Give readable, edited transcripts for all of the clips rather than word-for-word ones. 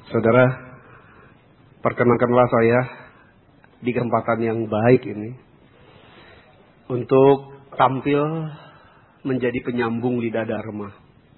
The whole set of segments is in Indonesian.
Saudara, perkenankanlah saya di kesempatan yang baik ini untuk tampil menjadi penyambung lidah Dharma,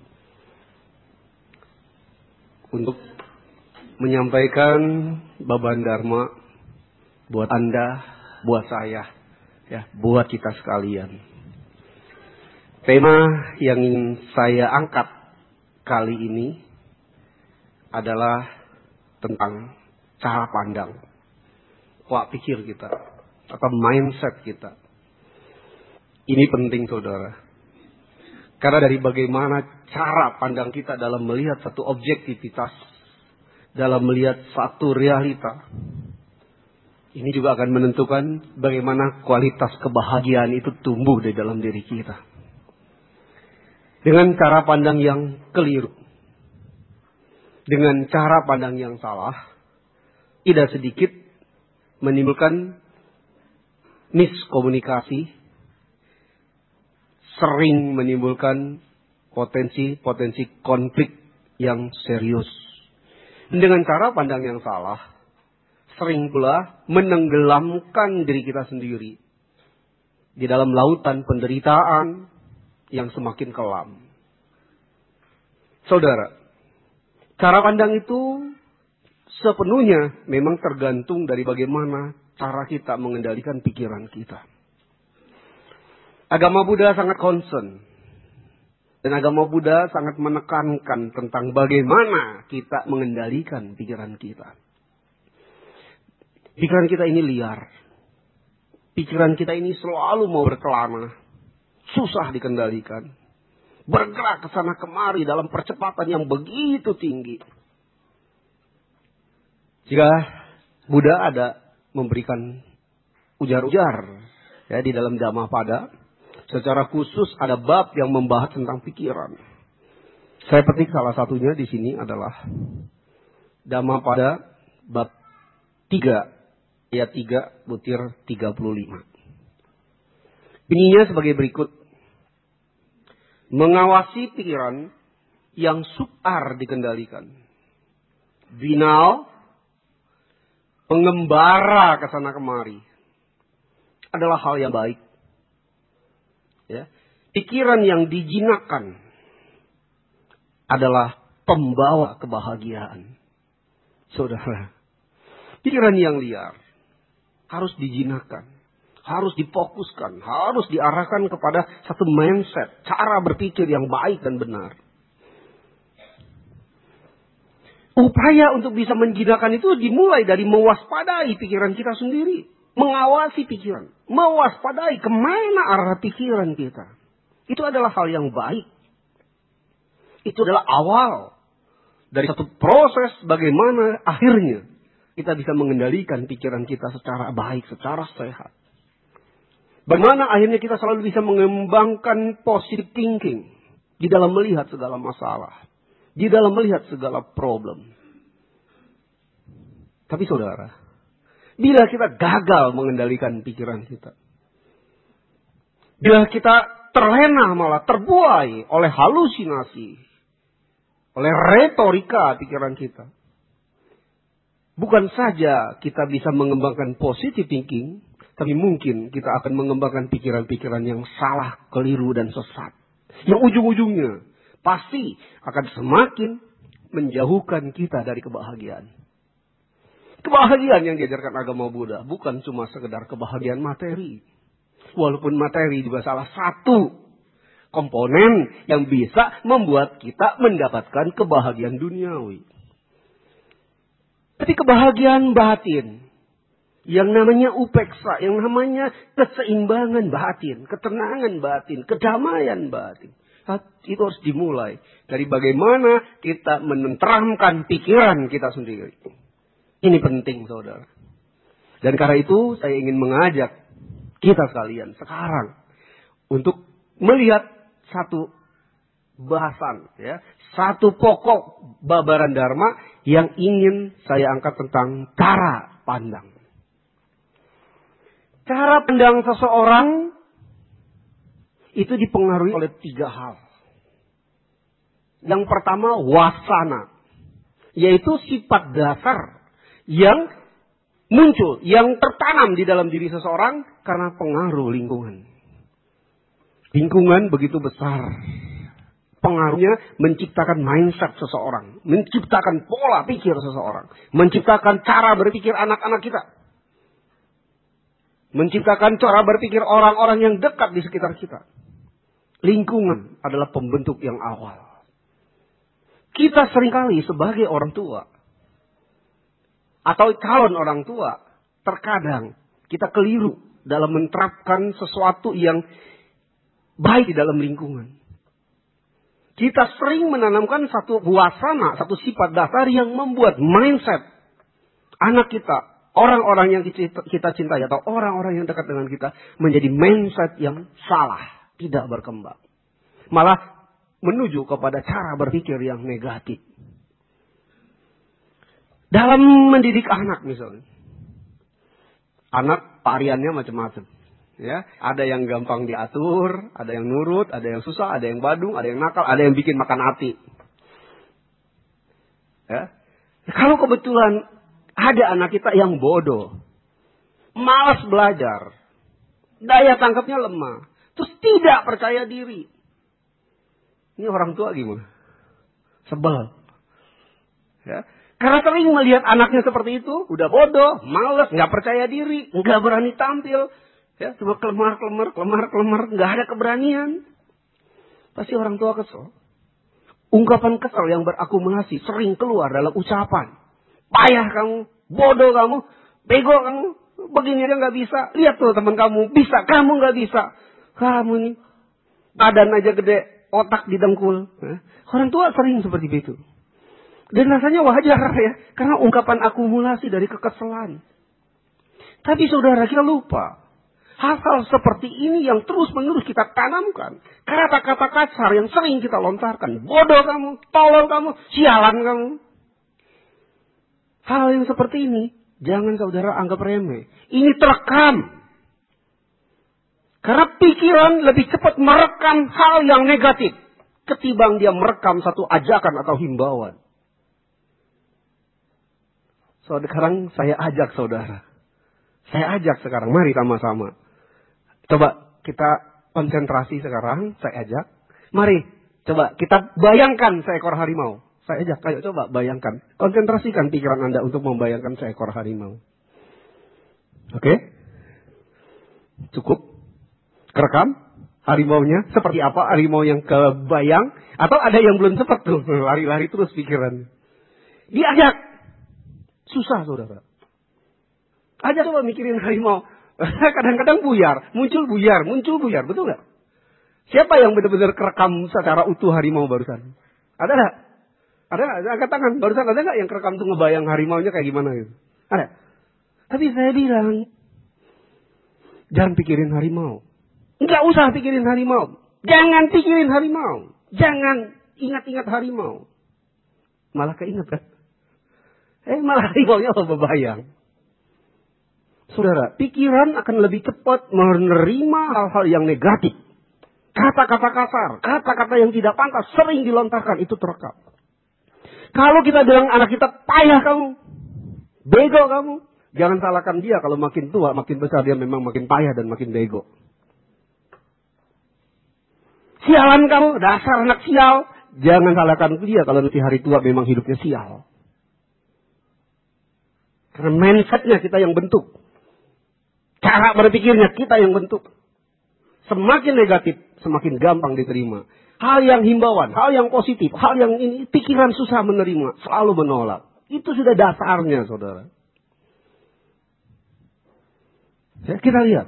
untuk menyampaikan beban Dharma buat Anda, buat saya, ya, buat kita sekalian. Tema yang ingin saya angkat kali ini adalah tentang cara pandang, pola pikir kita, atau mindset kita. Ini penting, saudara. Karena dari bagaimana cara pandang kita dalam melihat satu objektivitas, dalam melihat satu realita, ini juga akan menentukan bagaimana kualitas kebahagiaan itu tumbuh di dalam diri kita. Dengan cara pandang yang keliru, dengan cara pandang yang salah, tidak sedikit menimbulkan miskomunikasi, sering menimbulkan potensi konflik yang serius. Dengan cara pandang yang salah, sering pula menenggelamkan diri kita sendiri di dalam lautan penderitaan yang semakin kelam. Saudara, cara pandang itu sepenuhnya memang tergantung dari bagaimana cara kita mengendalikan pikiran kita. Agama Buddha sangat concern. Dan agama Buddha sangat menekankan tentang bagaimana kita mengendalikan pikiran kita. Pikiran kita ini liar. Pikiran kita ini selalu mau berkelana. Susah dikendalikan. Bergerak ke sana kemari dalam percepatan yang begitu tinggi. Jika Buddha ada memberikan ujar-ujar ya di dalam Dhammapada, secara khusus ada bab yang membahas tentang pikiran. Saya petik salah satunya di sini adalah Dhammapada bab 3 ayat 3 butir 35. Bunyinya sebagai berikut. Mengawasi pikiran yang sukar dikendalikan. Binal, pengembara ke sana kemari, adalah hal yang baik. Ya. Pikiran yang dijinakkan adalah pembawa kebahagiaan. Saudara, pikiran yang liar harus dijinakkan, harus difokuskan, harus diarahkan kepada satu mindset, cara berpikir yang baik dan benar. Upaya untuk bisa menjinakkan itu dimulai dari mewaspadai pikiran kita sendiri. Mengawasi pikiran. Mewaspadai kemana arah pikiran kita. Itu adalah hal yang baik. Itu adalah awal dari satu proses bagaimana akhirnya kita bisa mengendalikan pikiran kita secara baik, secara sehat. Bagaimana akhirnya kita selalu bisa mengembangkan positive thinking di dalam melihat segala masalah, di dalam melihat segala problem. Tapi saudara, bila kita gagal mengendalikan pikiran kita, bila kita terlena malah terbuai oleh halusinasi, oleh retorika pikiran kita, bukan saja kita bisa mengembangkan positive thinking, tapi mungkin kita akan mengembangkan pikiran-pikiran yang salah, keliru, dan sesat. Yang ujung-ujungnya pasti akan semakin menjauhkan kita dari kebahagiaan. Kebahagiaan yang diajarkan agama Buddha bukan cuma sekedar kebahagiaan materi. Walaupun materi juga salah satu komponen yang bisa membuat kita mendapatkan kebahagiaan duniawi. Tapi kebahagiaan batin, yang namanya upeksa, yang namanya keseimbangan batin, ketenangan batin, kedamaian batin, itu harus dimulai dari bagaimana kita menenteramkan pikiran kita sendiri. Ini penting, saudara. Dan karena itu saya ingin mengajak kita sekalian sekarang untuk melihat satu bahasan, ya, satu pokok babaran Dharma yang ingin saya angkat tentang cara pandang. Cara pandang seseorang itu dipengaruhi oleh 3 hal. Yang pertama wasana. Yaitu sifat dasar yang muncul, yang tertanam di dalam diri seseorang karena pengaruh lingkungan. Lingkungan begitu besar. Pengaruhnya menciptakan mindset seseorang. Menciptakan pola pikir seseorang. Menciptakan cara berpikir anak-anak kita. Menciptakan cara berpikir orang-orang yang dekat di sekitar kita. Lingkungan adalah pembentuk yang awal. Kita seringkali sebagai orang tua atau calon orang tua, terkadang kita keliru dalam menerapkan sesuatu yang baik di dalam lingkungan. Kita sering menanamkan satu wasana, satu sifat dasar yang membuat mindset anak kita, orang-orang yang kita cintai atau orang-orang yang dekat dengan kita menjadi mindset yang salah, tidak berkembang. Malah menuju kepada cara berpikir yang negatif. Dalam mendidik anak misalnya. Anak variannya macam-macam. Ya, ada yang gampang diatur, ada yang nurut, ada yang susah, ada yang badung, ada yang nakal, ada yang bikin makan hati. Ya. Kalau kebetulan ada anak kita yang bodoh, malas belajar, daya tangkapnya lemah, terus tidak percaya diri. Ini orang tua gimana? Sebel. Ya. Karena sering melihat anaknya seperti itu, udah bodoh, malas, nggak percaya diri, nggak berani tampil. Ya, cuma kelemar, nggak ada keberanian. Pasti orang tua kesel. Ungkapan kesel yang berakumulasi sering keluar dalam ucapan. Payah kamu, bodoh kamu, bego kamu, begini aja nggak bisa. Lihat tuh teman kamu, bisa, kamu nggak bisa. Kamu ini badan aja gede, otak didengkul. Orang tua sering seperti itu. Dan rasanya wajar ya, karena ungkapan akumulasi dari kekesalan. Tapi saudara, kita lupa. Hal-hal seperti ini yang terus-menerus kita tanamkan. Kata-kata kasar yang sering kita lontarkan. Bodoh kamu, tolol kamu, sialan kamu. Hal yang seperti ini, jangan saudara anggap remeh. Ini terekam. Karena pikiran lebih cepat merekam hal yang negatif. Ketimbang dia merekam satu ajakan atau himbauan. Sekarang saya ajak saudara. Saya ajak sekarang, mari sama-sama. Coba kita konsentrasi sekarang, saya ajak. Mari, coba kita bayangkan seekor harimau. Saya ajak, ayo coba bayangkan. Konsentrasikan pikiran Anda untuk membayangkan seekor harimau. Oke? Cukup? Kerekam? Harimaunya seperti apa? Harimau yang kebayang? Atau ada yang belum sempat tuh, lari-lari terus pikirannya. Diajak. Susah saudara. Aja coba mikirin harimau. Kadang-kadang muncul buyar, betul nggak? Siapa yang benar-benar kerekam secara utuh harimau barusan? Ada nggak? Ada nggak? Angkat tangan. Barusan ada nggak yang kerekam tuh ngebayang harimaunya kayak gimana gitu? Ada. Tapi saya bilang, jangan pikirin harimau. Nggak usah pikirin harimau. Jangan pikirin harimau. Jangan ingat-ingat harimau. Malah keinget kan? Malah harimaunya berbayang. Saudara, pikiran akan lebih cepat menerima hal-hal yang negatif. Kata-kata kasar, kata-kata yang tidak pantas sering dilontarkan, itu terekam. Kalau kita bilang anak kita, payah kamu, bego kamu, jangan salahkan dia kalau makin tua, makin besar dia memang makin payah dan makin bego. Sialan kamu, dasar anak sial, jangan salahkan dia kalau nanti hari tua memang hidupnya sial. Karena mindsetnya kita yang bentuk. Cara berpikirnya kita yang bentuk. Semakin negatif, semakin gampang diterima. Hal yang himbauan, hal yang positif, hal yang ini, pikiran susah menerima, selalu menolak. Itu sudah dasarnya, saudara. Ya, kita lihat.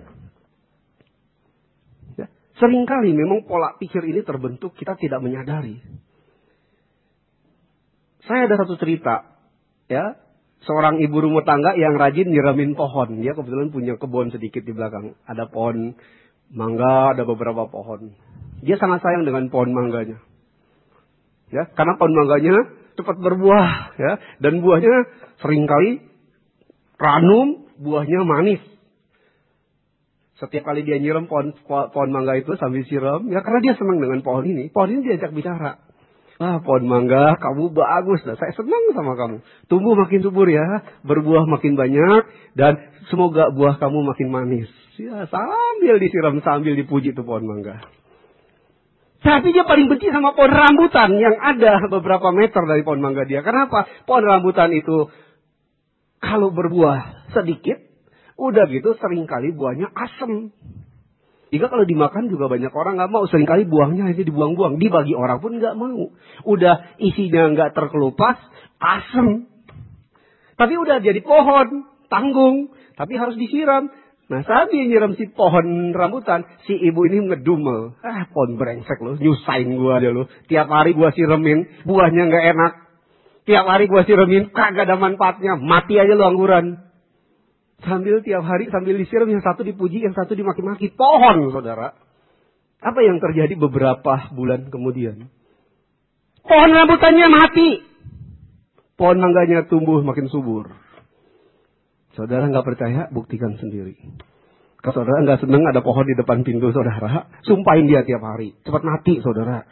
Ya, seringkali memang pola pikir ini terbentuk, kita tidak menyadari. Saya ada satu cerita, ya. Seorang ibu rumah tangga yang rajin nyiramin pohon. Dia kebetulan punya kebun sedikit di belakang. Ada pohon mangga, ada beberapa pohon. Dia sangat sayang dengan pohon mangganya. Ya, karena pohon mangganya cepat berbuah, ya, dan buahnya seringkali ranum, buahnya manis. Setiap kali dia nyiram pohon mangga itu sambil siram, ya karena dia senang dengan pohon ini diajak bicara. Pohon mangga, kamu bagus. Nah, saya senang sama kamu. Tumbuh makin subur ya, berbuah makin banyak, dan semoga buah kamu makin manis. Ya, sambil disiram, sambil dipuji tuh pohon mangga. Tapi dia paling benci sama pohon rambutan yang ada beberapa meter dari pohon mangga dia. Kenapa? Pohon rambutan itu kalau berbuah sedikit, udah gitu seringkali buahnya asem. Jika kalau dimakan juga banyak orang nggak mau. Seringkali buahnya aja dibuang-buang. Dibagi orang pun nggak mau. Udah isinya nggak terkelupas, asem. Tapi udah jadi pohon, tanggung. Tapi harus disiram. Nah saat dia nyiram si pohon rambutan, si ibu ini ngedumel. Pohon brengsek lo, nyusahin gua aja lo. Tiap hari gua siremin, buahnya nggak enak. Tiap hari gua siremin, kagak ada manfaatnya. Mati aja lo angguran. Sambil tiap hari, sambil disiram, yang satu dipuji, yang satu dimaki-maki. Pohon, saudara. Apa yang terjadi beberapa bulan kemudian? Pohon rambutannya mati. Pohon mangganya tumbuh makin subur. Saudara nggak percaya, buktikan sendiri. Kalau saudara nggak senang ada pohon di depan pintu saudara, sumpahin dia tiap hari. Cepat mati, saudara.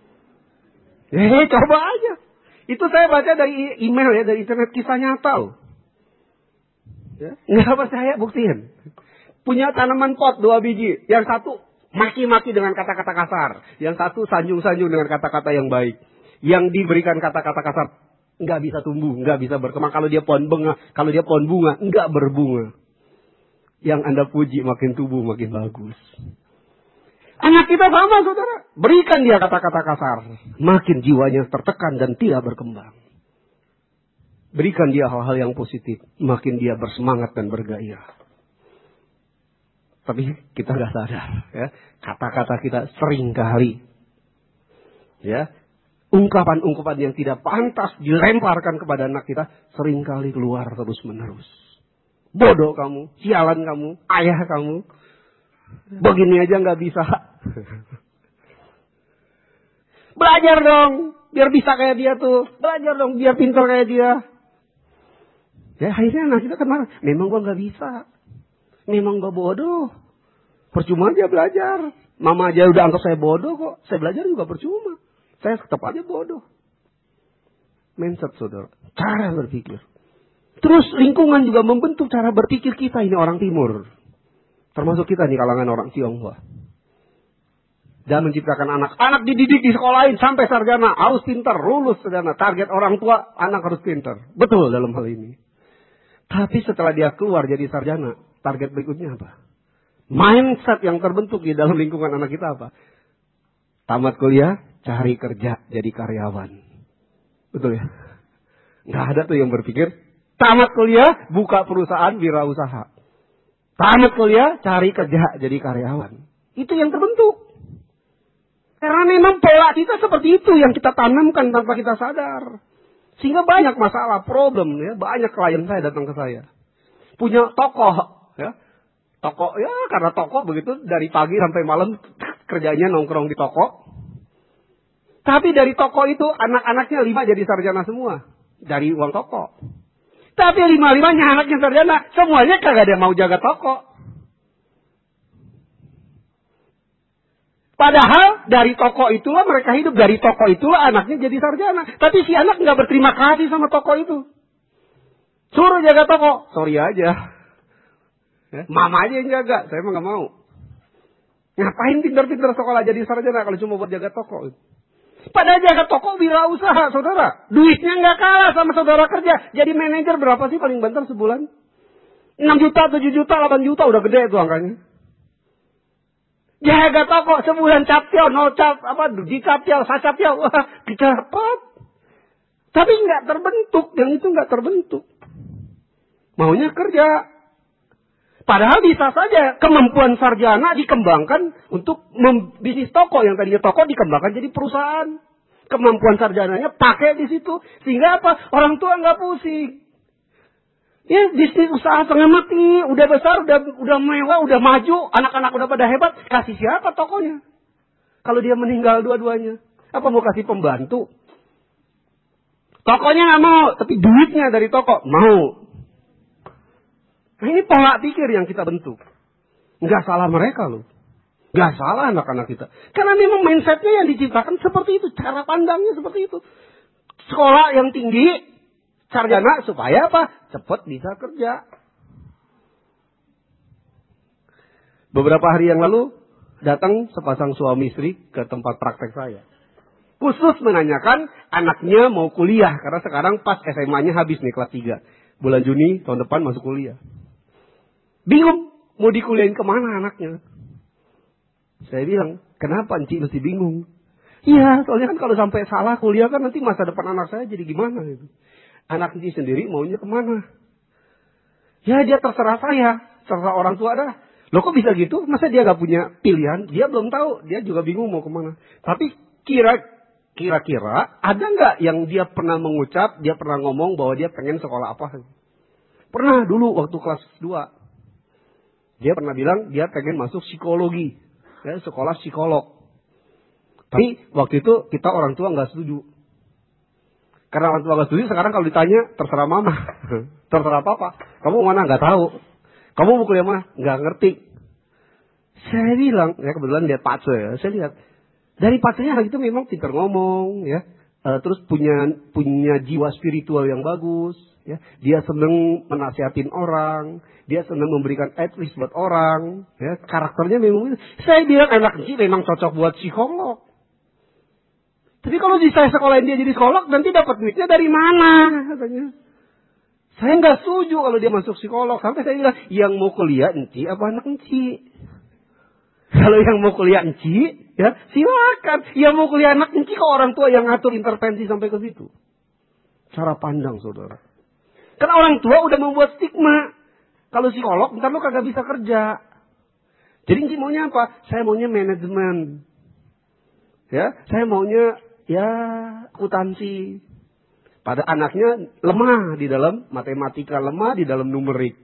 Coba aja. Itu saya baca dari email ya, dari internet, kisah nyata loh. Ya, nggak percaya, buktiin. Punya tanaman pot 2 biji. Yang satu maki-maki dengan kata-kata kasar. Yang satu sanjung-sanjung dengan kata-kata yang baik. Yang diberikan kata-kata kasar nggak bisa tumbuh, nggak bisa berkembang. Kalau dia pohon bunga, nggak berbunga. Yang Anda puji makin tumbuh, makin bagus. Anak kita sama, saudara. Berikan dia kata-kata kasar. Makin jiwanya tertekan dan tidak berkembang. Berikan dia hal-hal yang positif. Makin dia bersemangat dan bergairah. Tapi kita nggak sadar. Ya. Kata-kata kita seringkali. Ya. Ungkapan-ungkapan yang tidak pantas dilemparkan kepada anak kita. Seringkali keluar terus-menerus. Bodoh kamu. Sialan kamu. Ayah kamu. Begini aja nggak bisa. Belajar dong. Biar bisa kayak dia tuh. Belajar dong. Biar pintar kayak dia. Ya akhirnya anak kita kan marah. Memang gua nggak bisa. Memang gua bodoh. Percuma aja belajar. Mama aja udah anggap saya bodoh kok. Saya belajar juga percuma. Saya tetap aja bodoh. Mindset, saudara. Cara berpikir. Terus lingkungan juga membentuk cara berpikir kita. Ini orang timur. Termasuk kita di kalangan orang Tionghoa. Dan menciptakan anak. Anak dididik di sekolahin sampai sarjana. Harus pintar, lulus sarjana. Target orang tua, anak harus pintar. Betul dalam hal ini. Tapi setelah dia keluar jadi sarjana, target berikutnya apa? Mindset yang terbentuk di dalam lingkungan anak kita apa? Tamat kuliah, cari kerja, jadi karyawan. Betul ya? Nggak ada tuh yang berpikir, tamat kuliah, buka perusahaan, wirausaha. Tamat kuliah, cari kerja, jadi karyawan. Itu yang terbentuk. Karena memang pola kita seperti itu yang kita tanamkan tanpa kita sadar. Sehingga banyak masalah, problem ya. Banyak klien saya datang ke saya. Punya toko ya. Toko ya karena toko begitu dari pagi sampai malam kerjanya nongkrong di toko. Tapi dari toko itu anak-anaknya 5 jadi sarjana semua. Dari uang toko. Tapi 5-5-nya anaknya sarjana. Semuanya kagak ada yang mau jaga toko. Padahal dari toko itulah mereka hidup. Dari toko itulah anaknya jadi sarjana. Tapi si anak nggak berterima kasih sama toko itu. Suruh jaga toko. Sorry aja. Ya, mama aja yang jaga. Saya mah nggak mau. Ngapain pintar-pintar sekolah jadi sarjana kalau cuma buat jaga toko. Padahal jaga toko wirausaha, saudara. Duitnya nggak kalah sama saudara kerja. Jadi manajer berapa sih paling banter sebulan? 6 juta, 7 juta, 8 juta. Udah gede itu angkanya. Jaga toko sebulan captial, dicaptial, sacaptial, wah dapat. Tapi nggak terbentuk, yang itu nggak terbentuk. Maunya kerja. Padahal bisa saja kemampuan sarjana dikembangkan untuk bisnis toko yang tadinya toko dikembangkan jadi perusahaan. Kemampuan sarjananya pakai di situ, sehingga apa? Orang tua nggak pusing. Ya, bisnis usaha setengah mati, udah besar, udah mewah, udah maju, anak-anak udah pada hebat, kasih siapa tokonya? Kalau dia meninggal dua-duanya, apa mau kasih pembantu? Tokonya nggak mau, tapi duitnya dari toko mau. Nah, ini pola pikir yang kita bentuk. Nggak salah mereka loh. Gak salah anak-anak kita. Karena memang mindsetnya yang diciptakan seperti itu. Cara pandangnya seperti itu. Sekolah yang tinggi, sarjana supaya apa? Cepat bisa kerja. Beberapa hari yang lalu datang sepasang suami istri ke tempat praktek saya. Khusus menanyakan anaknya mau kuliah. Karena sekarang pas SMA-nya habis nih kelas 3. Bulan Juni tahun depan masuk kuliah. Bingung mau dikuliahin kemana anaknya. Saya bilang, kenapa Enci mesti bingung? Iya, soalnya kan kalau sampai salah kuliah kan nanti masa depan anak saya jadi gimana gitu. Anak Enci sendiri maunya kemana? Ya dia terserah saya, terserah orang tua dah. Loh kok bisa gitu? Masa dia gak punya pilihan? Dia belum tahu, dia juga bingung mau kemana. Tapi kira-kira ada nggak yang dia pernah mengucap, dia pernah ngomong bahwa dia pengen sekolah apa? Pernah dulu waktu kelas 2. Dia pernah bilang dia pengen masuk psikologi. Ya, sekolah psikolog. Tapi waktu itu kita orang tua nggak setuju. Karena orang tua nggak setuju, sekarang kalau ditanya terserah mama, terserah papa. Kamu mana nggak tahu. Kamu mau kuliah mana? Nggak ngerti. Saya bilang, ya kebetulan lihat Pak ya, saya lihat dari Pak-nya hari itu memang pintar ngomong, ya, terus punya jiwa spiritual yang bagus. Ya, dia senang menasihatin orang, dia senang memberikan advice buat orang, ya, karakternya memang. Saya bilang anak sih memang cocok buat psikolog. Tapi kalau saya sekolahin dia jadi psikolog, nanti dapat duitnya dari mana? Katanya. Saya nggak setuju kalau dia masuk psikolog. Sampai saya bilang, yang mau kuliah Enci apa anak Enci? Kalau yang mau kuliah Enci, ya silakan. Yang mau kuliah anak Enci kok orang tua yang ngatur intervensi sampai ke situ. Cara pandang saudara. Karena orang tua udah membuat stigma. Kalau psikolog, ntar lo kagak bisa kerja. Jadi Enci maunya apa? Saya maunya manajemen. Ya, saya maunya ya akuntansi. Pada anaknya lemah di dalam matematika, lemah di dalam numerik.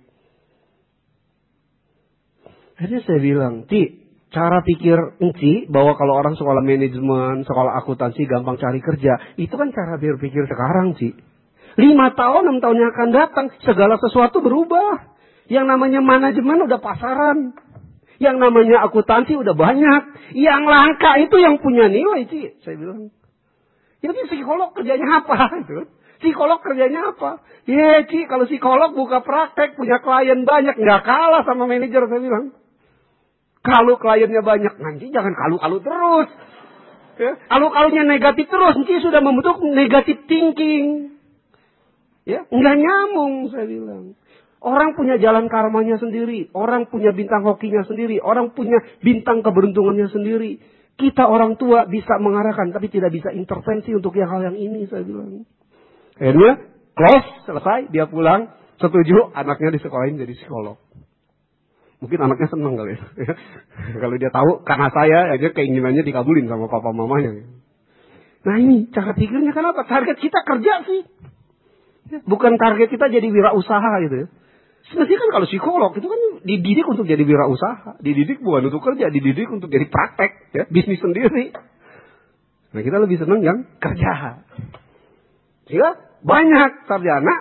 Akhirnya saya bilang, Ci, cara pikir Enci bahwa kalau orang sekolah manajemen, sekolah akuntansi gampang cari kerja, itu kan cara berpikir sekarang, Ci. 5 tahun, 6 tahun yang akan datang, segala sesuatu berubah. Yang namanya manajemen udah pasaran. Yang namanya akuntansi udah banyak. Yang langka itu yang punya nilai, Ci. Saya bilang. Ya, tapi psikolog kerjanya apa? Gitu. Psikolog kerjanya apa? Ya, Ci, kalau psikolog buka praktek, punya klien banyak, nggak kalah sama manajer, saya bilang. Kalau kliennya banyak, nanti jangan kalu-kalu terus. Ya, kalu-kalunya negatif terus, Ci sudah membentuk negatif thinking. Ya, nggak nyambung, saya bilang. Orang punya jalan karmanya sendiri. Orang punya bintang hokinya sendiri. Orang punya bintang keberuntungannya sendiri. Kita orang tua bisa mengarahkan, tapi tidak bisa intervensi untuk hal yang ini, saya bilang. Akhirnya, close, selesai, dia pulang, setuju, anaknya disekolahin jadi psikolog. Mungkin anaknya senang kali ya. Kalau dia tahu, karena saya aja keinginannya dikabulin sama papa mamanya. Nah ini, cara pikirnya kenapa? Target kita kerja sih. Bukan target kita jadi wirausaha gitu ya. Sebenarnya kan kalau psikolog itu kan dididik untuk jadi wirausaha. Dididik bukan untuk kerja, dididik untuk jadi praktek. Ya, bisnis sendiri. Nah kita lebih senang yang kerja. Sehingga banyak sarjana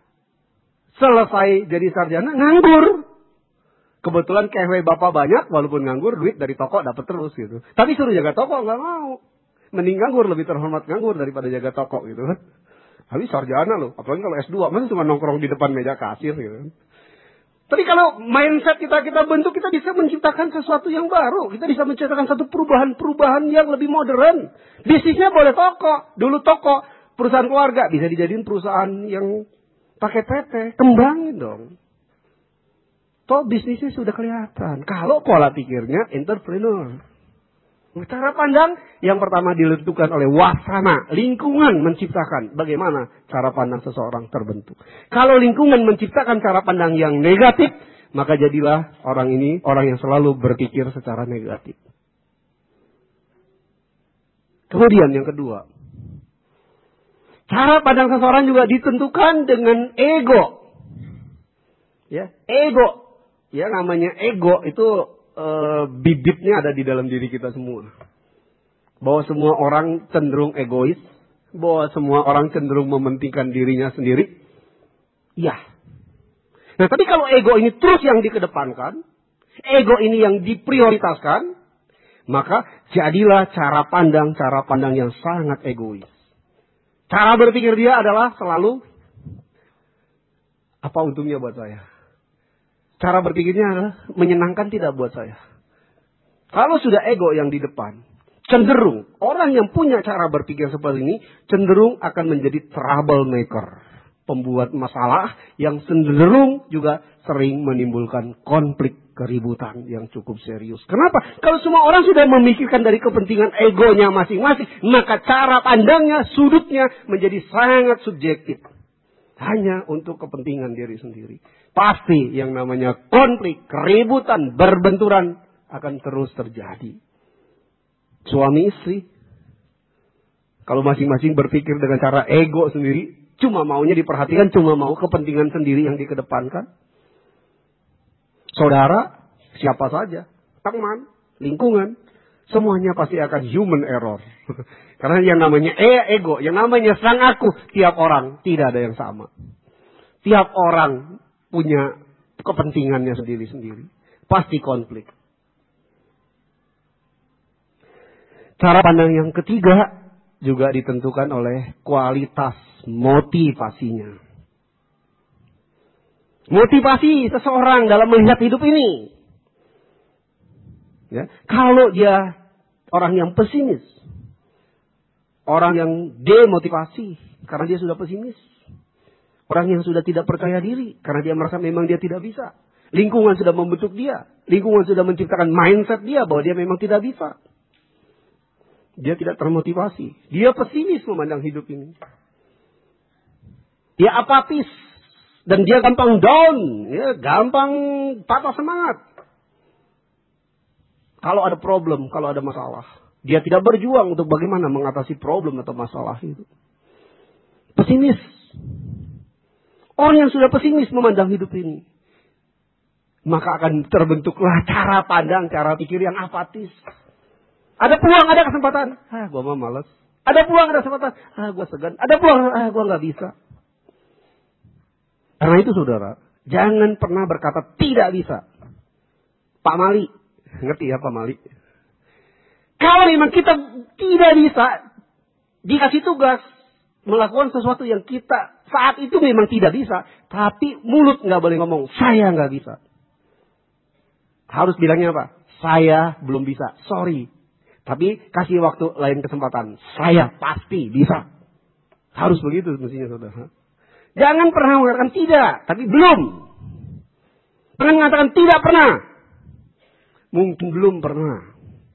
selesai jadi sarjana nganggur. Kebetulan KW bapak banyak, walaupun nganggur duit dari toko dapat terus gitu. Tapi suruh jaga toko nggak mau. Mending nganggur, lebih terhormat nganggur daripada jaga toko gitu kan. Habis sarjana loh, apalagi kalau S2, masa cuma nongkrong di depan meja kasir gitu. Tapi kalau mindset kita bentuk, kita bisa menciptakan sesuatu yang baru. Kita bisa menciptakan satu perubahan yang lebih modern. Bisnisnya boleh toko, dulu toko, perusahaan keluarga, bisa dijadiin perusahaan yang pakai PT, kembangin dong. Toh bisnisnya sudah kelihatan. Kalau pola pikirnya entrepreneur. Cara pandang yang pertama ditentukan oleh wasana, lingkungan menciptakan bagaimana cara pandang seseorang terbentuk. Kalau lingkungan menciptakan cara pandang yang negatif, maka jadilah orang ini orang yang selalu berpikir secara negatif. Kemudian yang kedua, cara pandang seseorang juga ditentukan dengan ego. Ya, ego. Ya, namanya ego itu bibitnya ada di dalam diri kita semua. Bahwa semua orang cenderung egois. Bahwa semua orang cenderung mementingkan dirinya sendiri. Ya. Nah tapi kalau ego ini terus yang dikedepankan. Ego ini yang diprioritaskan. Maka jadilah cara pandang yang sangat egois. Cara berpikir dia adalah selalu, apa untungnya buat saya? Cara berpikirnya adalah menyenangkan tidak buat saya. Kalau sudah ego yang di depan, cenderung orang yang punya cara berpikir seperti ini cenderung akan menjadi troublemaker. Pembuat masalah yang cenderung juga sering menimbulkan konflik keributan yang cukup serius. Kenapa? Kalau semua orang sudah memikirkan dari kepentingan egonya masing-masing, maka cara pandangnya, sudutnya menjadi sangat subjektif. Hanya untuk kepentingan diri sendiri. Pasti yang namanya konflik, keributan, berbenturan akan terus terjadi. Suami istri, kalau masing-masing berpikir dengan cara ego sendiri, cuma maunya diperhatikan, cuma mau kepentingan sendiri yang dikedepankan. Saudara, siapa saja, teman, lingkungan, semuanya pasti akan human error. Karena yang namanya ego, yang namanya sang aku, tiap orang tidak ada yang sama. Tiap orang punya kepentingannya sendiri-sendiri. Pasti konflik. Cara pandang yang ketiga juga ditentukan oleh kualitas motivasinya. Motivasi seseorang dalam melihat hidup ini. Ya, kalau dia orang yang pesimis, orang yang demotivasi karena dia sudah pesimis, orang yang sudah tidak percaya diri karena dia merasa memang dia tidak bisa, lingkungan sudah membentuk dia, lingkungan sudah menciptakan mindset dia bahwa dia memang tidak bisa, dia tidak termotivasi, dia pesimis memandang hidup ini, dia apatis dan dia gampang down, ya, gampang patah semangat. Kalau ada problem, kalau ada masalah, dia tidak berjuang untuk bagaimana mengatasi problem atau masalah itu. Pesimis. Orang yang sudah pesimis memandang hidup ini, maka akan terbentuklah cara pandang, cara pikir yang apatis. Ada peluang, ada kesempatan. Gua mah malas. Ada peluang, ada kesempatan. Gua segan. Ada peluang, gua nggak bisa. Karena itu saudara, jangan pernah berkata tidak bisa. Pak Mali, ngerti ya Pak Mali? Kalau memang kita tidak bisa dikasih tugas melakukan sesuatu yang kita saat itu memang tidak bisa, tapi mulut nggak boleh ngomong saya nggak bisa. Harus bilangnya apa? Saya belum bisa, sorry. Tapi kasih waktu lain kesempatan. Saya pasti bisa. Harus begitu mestinya saudara. Jangan pernah mengatakan tidak, tapi belum. Jangan mengatakan tidak pernah. Mungkin belum pernah.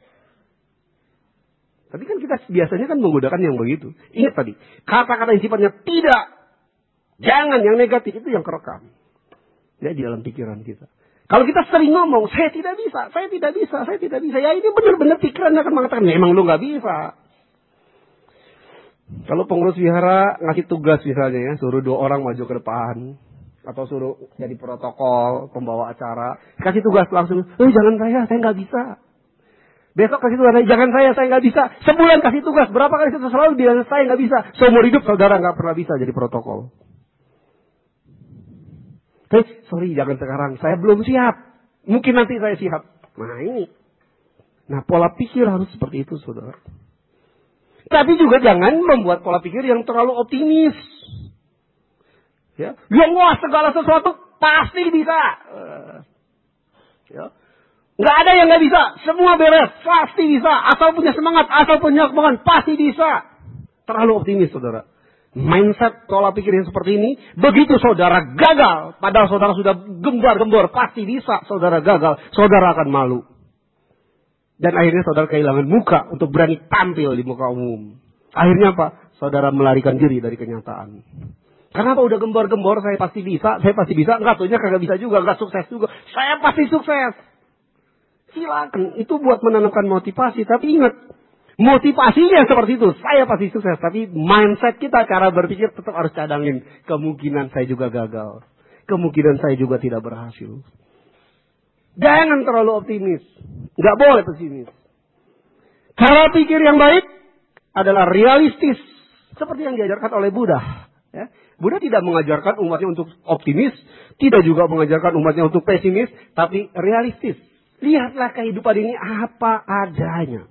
Tapi kan kita biasanya kan menggunakan yang begitu. Ingat tadi, kata-kata yang sifatnya tidak, jangan yang negatif itu yang kerekam. Ya di dalam pikiran kita. Kalau kita sering ngomong, saya tidak bisa, saya tidak bisa, saya tidak bisa. Ya ini benar-benar pikiran akan mengatakan, memang lu gak bisa. Kalau pengurus wihara ngasih tugas misalnya ya, suruh 2 orang maju ke depan. Atau suruh jadi protokol, pembawa acara. Kasih tugas langsung, jangan saya gak bisa. Besok kasih tugas, jangan saya gak bisa. Sebulan kasih tugas, berapa kali saya selalu bilang saya gak bisa. Seumur hidup saudara gak pernah bisa jadi protokol. Sorry jangan sekarang, saya belum siap. Mungkin nanti saya siap. Nah ini. Nah pola pikir harus seperti itu saudara. Tapi juga jangan membuat pola pikir yang terlalu optimis. Ya, wah segala sesuatu pasti bisa. Ya. Nggak ada yang nggak bisa, semua beres, pasti bisa. Asal punya semangat, asal punya kemauan, pasti bisa. Terlalu optimis saudara. Mindset pola pikir yang seperti ini, begitu saudara gagal, padahal saudara sudah gembar-gembor, pasti bisa saudara gagal, saudara akan malu. Dan akhirnya saudara kehilangan muka untuk berani tampil di muka umum. Akhirnya apa? Saudara melarikan diri dari kenyataan. Karena apa? Udah gembor-gembor, saya pasti bisa. Enggak, tuhnya kagak bisa juga, enggak sukses juga. Saya pasti sukses. Silakan, itu buat menanamkan motivasi. Tapi ingat, motivasinya seperti itu. Saya pasti sukses. Tapi mindset kita, cara berpikir tetap harus cadangin. Kemungkinan saya juga gagal. Kemungkinan saya juga tidak berhasil. Jangan terlalu optimis. Nggak boleh pesimis. Cara pikir yang baik adalah realistis. Seperti yang diajarkan oleh Buddha. Ya. Buddha tidak mengajarkan umatnya untuk optimis. Tidak juga mengajarkan umatnya untuk pesimis. Tapi realistis. Lihatlah kehidupan ini apa adanya.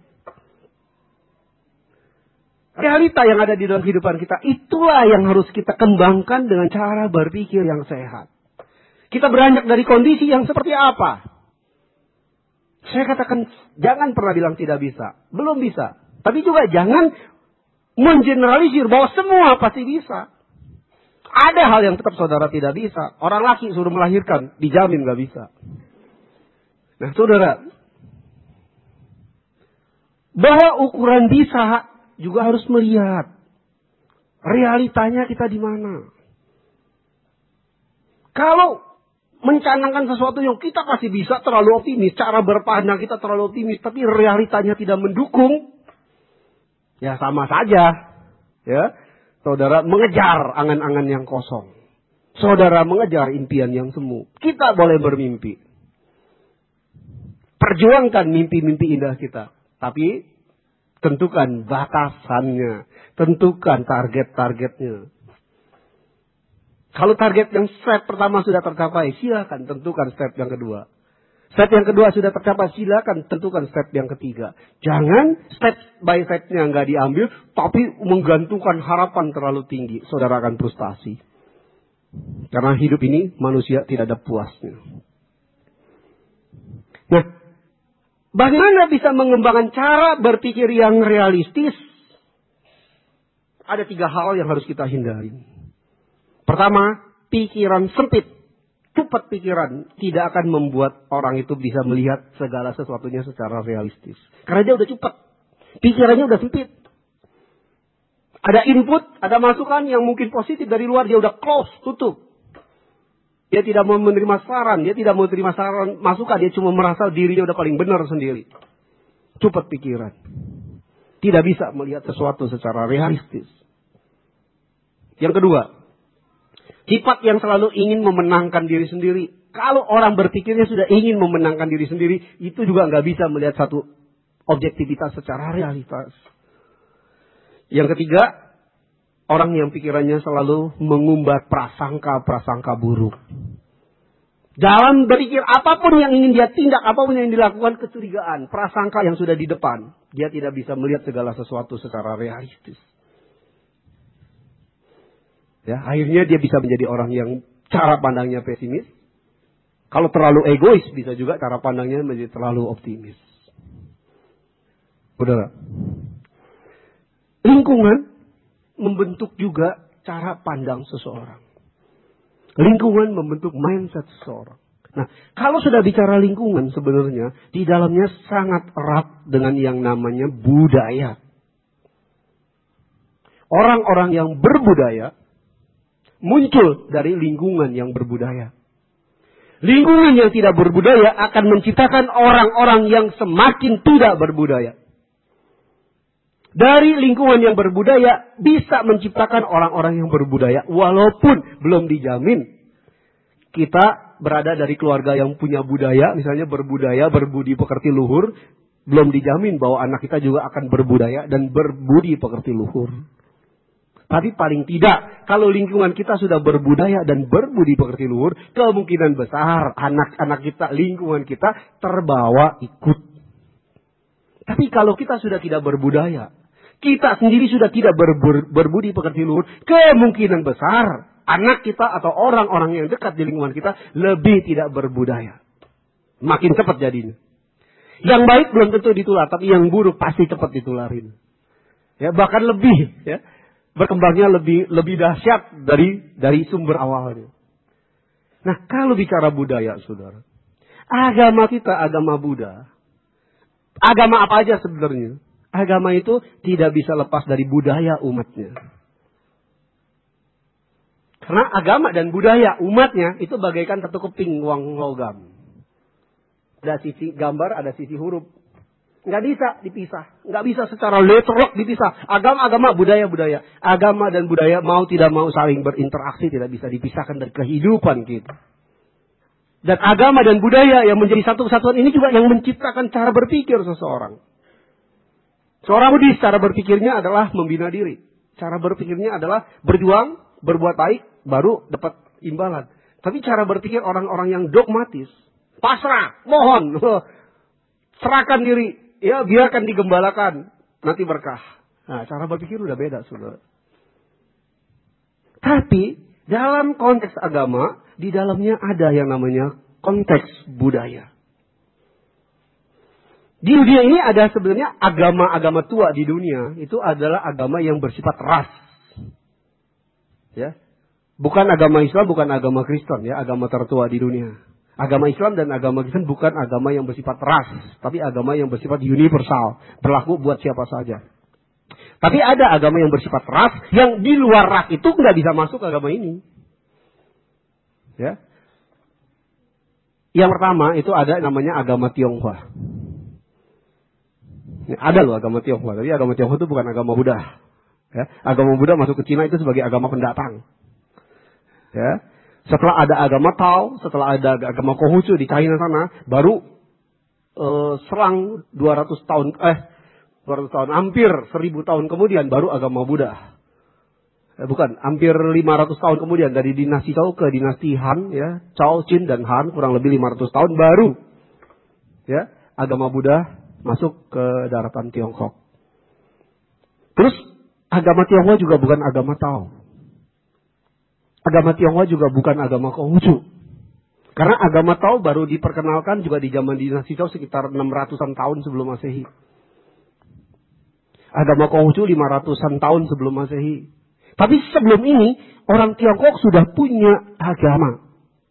Realita yang ada di dalam kehidupan kita, itulah yang harus kita kembangkan dengan cara berpikir yang sehat. Kita beranjak dari kondisi yang seperti apa? Saya katakan, jangan pernah bilang tidak bisa. Belum bisa. Tapi juga jangan mengeneralisir bahwa semua pasti bisa. Ada hal yang tetap saudara tidak bisa. Orang laki suruh melahirkan, dijamin gak bisa. Nah saudara, bahwa ukuran bisa juga harus melihat realitanya kita di mana. Kalau mencanangkan sesuatu yang kita pasti bisa, terlalu optimis, cara berpandang kita terlalu optimis, tapi realitanya tidak mendukung, ya sama saja. Ya, saudara mengejar angan-angan yang kosong. Saudara mengejar impian yang semu. Kita boleh bermimpi. Perjuangkan mimpi-mimpi indah kita. Tapi tentukan batasannya. Tentukan target-targetnya. Kalau target yang step pertama sudah tercapai, silakan tentukan step yang kedua. Step yang kedua sudah tercapai, silakan tentukan step yang ketiga. Jangan step by stepnya nggak diambil, tapi menggantungkan harapan terlalu tinggi. Saudara akan frustasi. Karena hidup ini manusia tidak ada puasnya. Nah, bagaimana bisa mengembangkan cara berpikir yang realistis? Ada 3 hal yang harus kita hindari. Pertama, pikiran sempit. Cepat pikiran tidak akan membuat orang itu bisa melihat segala sesuatunya secara realistis. Karena dia udah cepat. Pikirannya udah sempit. Ada input, ada masukan yang mungkin positif dari luar, dia udah close, tutup. Dia tidak mau menerima saran, dia tidak mau menerima saran masukan, dia cuma merasa dirinya udah paling benar sendiri. Cepat pikiran. Tidak bisa melihat sesuatu secara realistis. Yang kedua, sifat yang selalu ingin memenangkan diri sendiri. Kalau orang berpikirnya sudah ingin memenangkan diri sendiri, itu juga nggak bisa melihat satu objektivitas secara realitas. Yang ketiga, orang yang pikirannya selalu mengumbar prasangka-prasangka buruk. Dalam berpikir apapun yang ingin dia tindak, apapun yang dilakukan, kecurigaan, prasangka yang sudah di depan. Dia tidak bisa melihat segala sesuatu secara realistis. Ya, akhirnya dia bisa menjadi orang yang cara pandangnya pesimis. Kalau terlalu egois, bisa juga cara pandangnya menjadi terlalu optimis. Saudara, lingkungan membentuk juga cara pandang seseorang. Lingkungan membentuk mindset seseorang. Nah, kalau sudah bicara lingkungan sebenarnya, di dalamnya sangat erat dengan yang namanya budaya. Orang-orang yang berbudaya muncul dari lingkungan yang berbudaya. Lingkungan yang tidak berbudaya akan menciptakan orang-orang yang semakin tidak berbudaya. Dari lingkungan yang berbudaya bisa menciptakan orang-orang yang berbudaya. Walaupun belum dijamin kita berada dari keluarga yang punya budaya. Misalnya berbudaya, berbudi pekerti luhur. Belum dijamin bahwa anak kita juga akan berbudaya dan berbudi pekerti luhur. Tapi paling tidak, kalau lingkungan kita sudah berbudaya dan berbudi pekerti luhur, kemungkinan besar anak-anak kita, lingkungan kita terbawa ikut. Tapi kalau kita sudah tidak berbudaya, kita sendiri sudah tidak berbudi pekerti luhur, kemungkinan besar anak kita atau orang-orang yang dekat di lingkungan kita lebih tidak berbudaya. Makin cepat jadinya. Yang baik belum tentu ditular, tapi yang buruk pasti cepat ditularin. Ya, bahkan lebih, ya. Berkembangnya lebih dahsyat dari sumber awalnya. Nah, kalau bicara budaya, saudara, agama kita, agama Buddha, agama apa aja sebenarnya, agama itu tidak bisa lepas dari budaya umatnya. Karena agama dan budaya umatnya itu bagaikan satu keping uang logam. Ada sisi gambar, ada sisi huruf. Nggak bisa dipisah. Nggak bisa secara literal dipisah. Agama, budaya. Agama dan budaya mau tidak mau saling berinteraksi. Tidak bisa dipisahkan dari kehidupan kita. Dan agama dan budaya yang menjadi satu kesatuan ini juga yang menciptakan cara berpikir seseorang. Seorang Buddhis cara berpikirnya adalah membina diri. Cara berpikirnya adalah berjuang, berbuat baik, baru dapat imbalan. Tapi cara berpikir orang-orang yang dogmatis. Pasrah, mohon. Serahkan diri. Ya, biarkan digembalakan. Nanti berkah. Nah, cara berpikir udah beda, saudara. Tapi, dalam konteks agama, di dalamnya ada yang namanya konteks budaya. Di dunia ini ada sebenarnya agama-agama tua di dunia. Itu adalah agama yang bersifat ras. Ya. Bukan agama Islam, bukan agama Kristen. Ya, agama tertua di dunia. Agama Islam dan agama Kristen bukan agama yang bersifat ras, tapi agama yang bersifat universal, berlaku buat siapa saja. Tapi ada agama yang bersifat ras, yang di luar ras itu nggak bisa masuk agama ini. Ya. Yang pertama itu ada namanya agama Tionghoa. Ada loh agama Tionghoa, tapi agama Tionghoa itu bukan agama Buddha. Ya. Agama Buddha masuk ke Cina itu sebagai agama pendatang. Ya. Setelah ada agama Tao, setelah ada agama Konghucu di China sana, baru selang 200 tahun, hampir 1000 tahun kemudian baru agama Buddha. Bukan, hampir 500 tahun kemudian dari dinasti Zhou ke dinasti Han, ya, Zhou, Qin dan Han, kurang lebih 500 tahun baru, ya, agama Buddha masuk ke daratan Tiongkok. Terus agama Tionghoa juga bukan agama Tao. Agama Tionghoa juga bukan agama Konghucu. Karena agama Tao baru diperkenalkan juga di zaman dinasti Zhou sekitar 600-an tahun sebelum Masehi. Agama Konghucu 500-an tahun sebelum Masehi. Tapi sebelum ini orang Tiongkok sudah punya agama.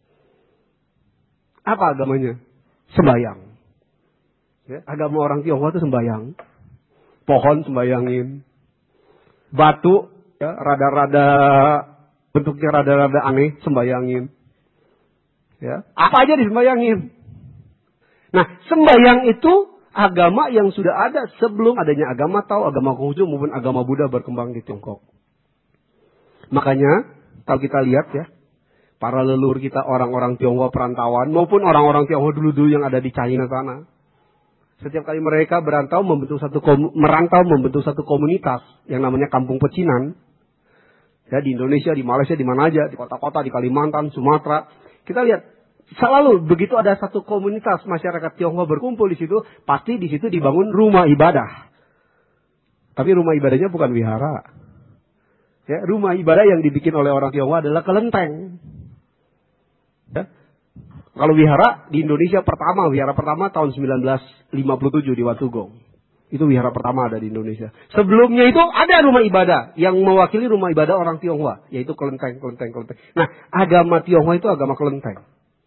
Apa agamanya? Sembayang. Ya, agama orang Tionghoa itu sembayang. Pohon sembayangin. Batu, ya, rada-rada bentuknya rada-rada aneh, sembayangin. Ya, apa aja disembayangin. Nah, sembayang itu agama yang sudah ada sebelum adanya agama Tao, agama Konghucu maupun agama Buddha berkembang di Tiongkok. Makanya, kalau kita lihat ya, para leluhur kita orang-orang Tionghoa perantauan maupun orang-orang Tionghoa dulu-dulu yang ada di China sana. Setiap kali mereka merantau membentuk satu komunitas yang namanya kampung pecinan. Ya, di Indonesia, di Malaysia, di mana aja, di kota-kota, di Kalimantan, Sumatera. Kita lihat, selalu begitu ada satu komunitas masyarakat Tionghoa berkumpul di situ, pasti di situ dibangun rumah ibadah. Tapi rumah ibadahnya bukan wihara. Ya, rumah ibadah yang dibikin oleh orang Tionghoa adalah kelenteng. Ya. Kalau wihara di Indonesia wihara pertama tahun 1957 di Watugong. Itu wihara pertama ada di Indonesia. Sebelumnya itu ada rumah ibadah yang mewakili rumah ibadah orang Tionghoa, yaitu kelenteng. Nah, agama Tionghoa itu agama kelenteng.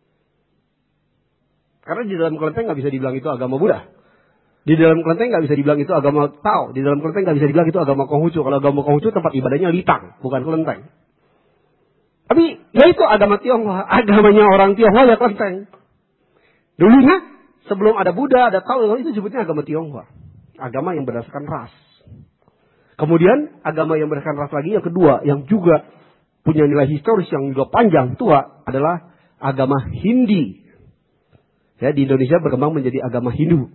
Karena di dalam kelenteng nggak bisa dibilang itu agama Buddha. Di dalam kelenteng nggak bisa dibilang itu agama Tao. Di dalam kelenteng nggak bisa dibilang itu agama Konghucu. Kalau agama Konghucu tempat ibadahnya litang, bukan kelenteng. Tapi ya itu agama Tionghoa, agamanya orang Tionghoa ya kelenteng. Dulunya sebelum ada Buddha, ada Tao, itu disebutnya agama Tionghoa. Agama yang berdasarkan ras. Kemudian agama yang berdasarkan ras lagi yang kedua, yang juga punya nilai historis yang juga panjang, tua, adalah agama Hindi. Ya, di Indonesia berkembang menjadi agama Hindu.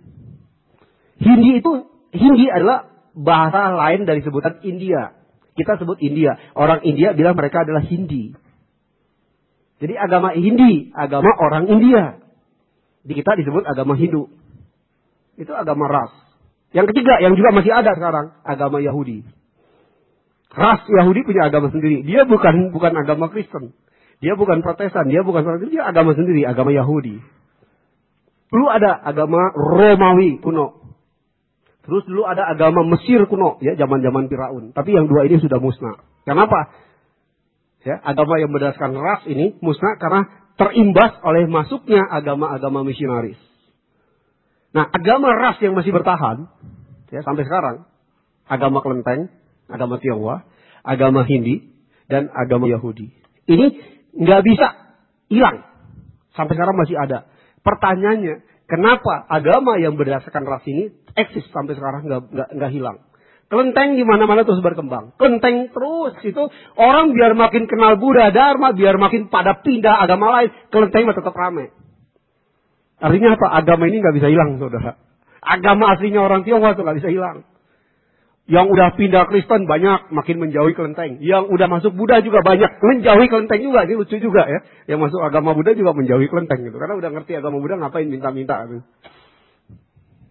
Hindi adalah bahasa lain dari sebutan India. Kita sebut India. Orang India bilang mereka adalah Hindi. Jadi agama Hindi, agama orang India. Di kita disebut agama Hindu. Itu agama ras. Yang ketiga, yang juga masih ada sekarang, agama Yahudi. Ras Yahudi punya agama sendiri. Dia bukan agama Kristen. Dia bukan Protestan. Dia agama sendiri, agama Yahudi. Dulu ada agama Romawi kuno. Terus dulu ada agama Mesir kuno, ya, zaman-zaman Firaun. Tapi yang dua ini sudah musnah. Kenapa? Ya, agama yang berdasarkan ras ini musnah karena terimbas oleh masuknya agama-agama misionaris. Nah, agama ras yang masih bertahan, ya, sampai sekarang, agama kelenteng, agama Tionghoa, agama Hindi, dan agama Yahudi. Ini nggak bisa hilang. Sampai sekarang masih ada. Pertanyaannya, kenapa agama yang berdasarkan ras ini eksis sampai sekarang nggak hilang? Kelenteng di mana-mana terus berkembang. Kelenteng terus itu orang biar makin kenal Buddha Dharma, biar makin pada pindah agama lain, kelenteng tetap ramai. Artinya apa? Agama ini nggak bisa hilang, saudara. Agama aslinya orang Tionghoa itu nggak bisa hilang. Yang udah pindah Kristen banyak, makin menjauhi kelenteng. Yang udah masuk Buddha juga banyak, menjauhi kelenteng juga. Ini lucu juga ya. Yang masuk agama Buddha juga menjauhi kelenteng gitu. Karena udah ngerti agama Buddha ngapain minta-minta. Gitu.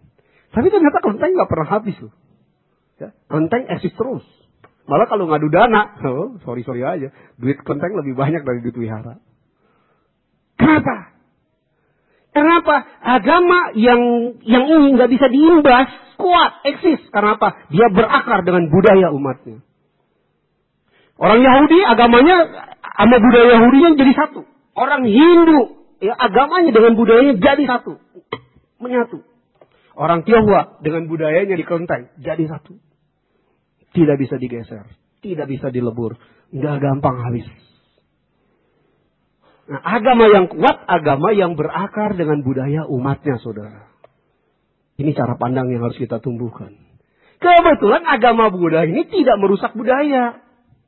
Tapi ternyata kelenteng nggak pernah habis loh. Ya, kelenteng eksis terus. Malah kalau ngadu dana, sorry aja, duit kelenteng lebih banyak dari duit wihara. Kenapa? Agama yang ini nggak bisa diimbas, kuat, eksis. Karena apa? Dia berakar dengan budaya umatnya. Orang Yahudi agamanya sama budaya Yahudinya jadi satu. Orang Hindu, ya agamanya dengan budayanya jadi satu, menyatu. Orang Tionghoa dengan budayanya di kelenteng jadi satu. Tidak bisa digeser, tidak bisa dilebur, nggak gampang habis. Nah, agama yang kuat, agama yang berakar dengan budaya umatnya, saudara. Ini cara pandang yang harus kita tumbuhkan. Kebetulan agama Buddha ini tidak merusak budaya.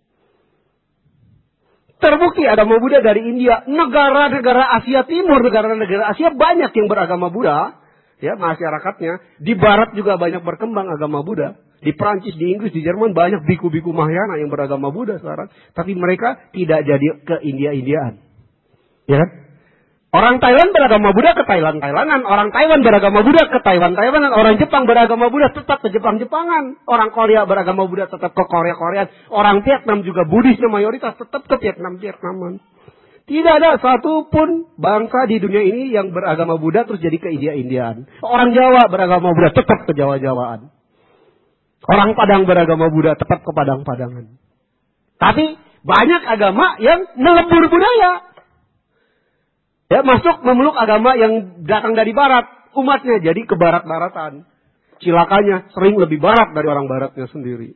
Terbukti agama Buddha dari India, negara-negara Asia Timur, negara-negara Asia banyak yang beragama Buddha. Ya, masyarakatnya. Di Barat juga banyak berkembang agama Buddha. Di Prancis, di Inggris, di Jerman banyak biku-biku Mahayana yang beragama Buddha sekarang. Tapi mereka tidak jadi ke India-Indiaan. Ya kan? Orang Thailand beragama Buddha ke Thailand-Thailandan. Orang Taiwan beragama Buddha ke Taiwan-Taiwanan. Orang Jepang beragama Buddha tetap ke Jepang-Jepangan. Orang Korea beragama Buddha tetap ke Korea-Koreaan. Orang Vietnam juga Buddhisnya mayoritas tetap ke Vietnam-Vietnaman. Tidak ada satu pun bangsa di dunia ini yang beragama Buddha terus jadi ke India-Indiaan. Orang Jawa beragama Buddha tetap ke Jawa-Jawaan. Orang Padang beragama Buddha tetap ke Padang-Padangan. Tapi banyak agama yang melebur budaya. Ya, masuk memeluk agama yang datang dari barat. Umatnya jadi ke barat-baratan. Cilakanya sering lebih barat dari orang baratnya sendiri.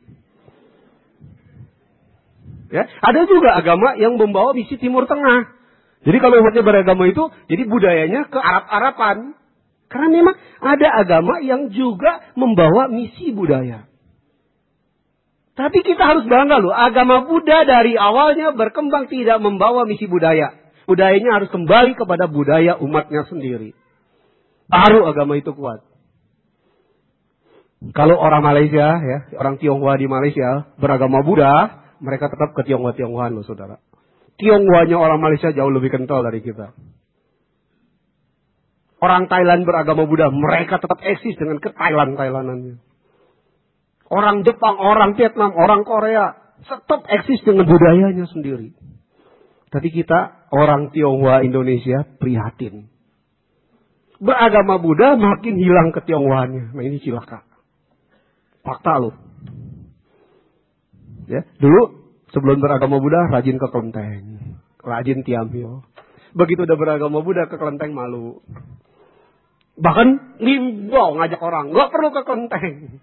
Ya, ada juga agama yang membawa misi Timur Tengah. Jadi kalau umatnya beragama itu, jadi budayanya ke Arab-Araban. Karena memang ada agama yang juga membawa misi budaya. Tapi kita harus bangga loh, agama Buddha dari awalnya berkembang tidak membawa misi budaya. Budayanya harus kembali kepada budaya umatnya sendiri. Baru agama itu kuat. Kalau orang Malaysia, ya, orang Tionghoa di Malaysia beragama Buddha, mereka tetap ke Tionghoa-Tionghoaan loh, saudara. Tionghoanya orang Malaysia jauh lebih kental dari kita. Orang Thailand beragama Buddha, mereka tetap eksis dengan ke Thailand-Thailandannya. Orang Jepang, orang Vietnam, orang Korea tetap eksis dengan budayanya sendiri. Tapi kita, orang Tionghoa Indonesia, prihatin. Beragama Buddha makin hilang ke Tionghoaannya. Nah ini cilaka. Fakta loh. Ya, dulu sebelum beragama Buddha rajin ke kelenteng, rajin tiamyo. Begitu udah beragama Buddha ke kelenteng malu. Bahkan ngimbau ngajak orang, nggak perlu ke kelenteng.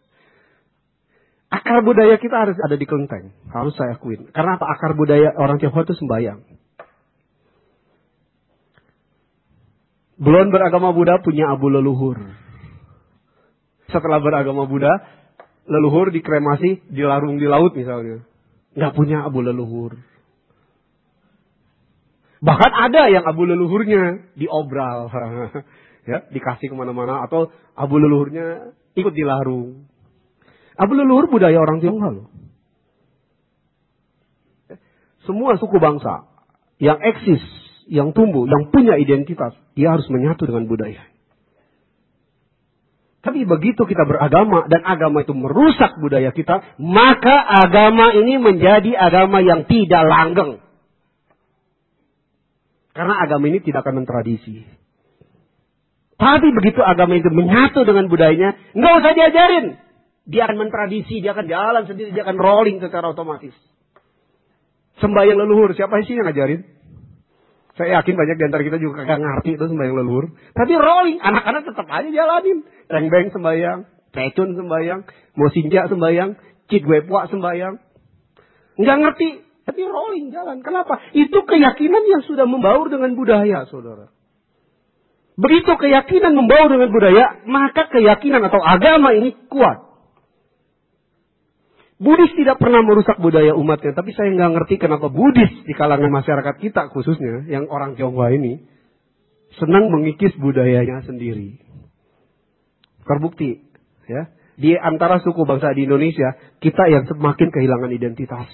Akar budaya kita harus ada di kelenteng, harus saya akuin. Karena apa? Akar budaya orang Tionghoa itu sembahyang. Belum beragama Buddha punya abu leluhur. Setelah beragama Buddha, leluhur dikremasi, dilarung di laut misalnya. Nggak punya abu leluhur. Bahkan ada yang abu leluhurnya diobral. Ya, dikasih kemana-mana. Atau abu leluhurnya ikut dilarung. Abu leluhur budaya orang Tionghoa loh. Semua suku bangsa yang eksis, yang tumbuh, yang punya identitas, dia harus menyatu dengan budaya. Tapi begitu kita beragama dan agama itu merusak budaya kita, maka agama ini menjadi agama yang tidak langgeng. Karena agama ini tidak akan mentradisi. Tapi begitu agama itu menyatu dengan budayanya, nggak usah diajarin. Dia akan mentradisi, dia akan jalan sendiri, dia akan rolling secara otomatis. Sembahyang leluhur, siapa sih yang ngajarin? Saya yakin banyak di antara kita juga kagak ngerti itu sembahyang leluhur. Tapi rolling, anak-anak tetap aja jalanin. Rengbeng sembahyang, pecun sembahyang, mosinja sembahyang, cidwepwa sembahyang. Nggak ngerti, tapi rolling jalan. Kenapa? Itu keyakinan yang sudah membaur dengan budaya, saudara. Begitu keyakinan membaur dengan budaya, maka keyakinan atau agama ini kuat. Buddhis tidak pernah merusak budaya umatnya, tapi saya nggak ngerti kenapa Buddhis di kalangan masyarakat kita khususnya, yang orang Tionghoa ini, senang mengikis budayanya sendiri. Terbukti, ya, di antara suku bangsa di Indonesia, kita yang semakin kehilangan identitas.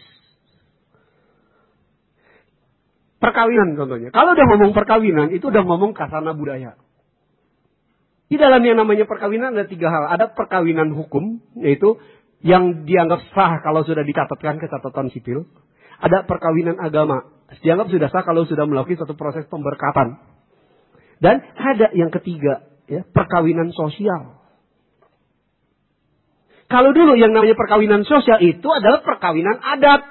Perkawinan contohnya. Kalau udah ngomong perkawinan, itu udah ngomong khasana budaya. Di dalam yang namanya perkawinan ada 3 hal. Ada perkawinan hukum, yaitu yang dianggap sah kalau sudah dicatatkan ke catatan sipil. Ada perkawinan agama, dianggap sudah sah kalau sudah melalui satu proses pemberkatan. Dan ada yang ketiga, ya, perkawinan sosial. Kalau dulu yang namanya perkawinan sosial itu adalah perkawinan adat.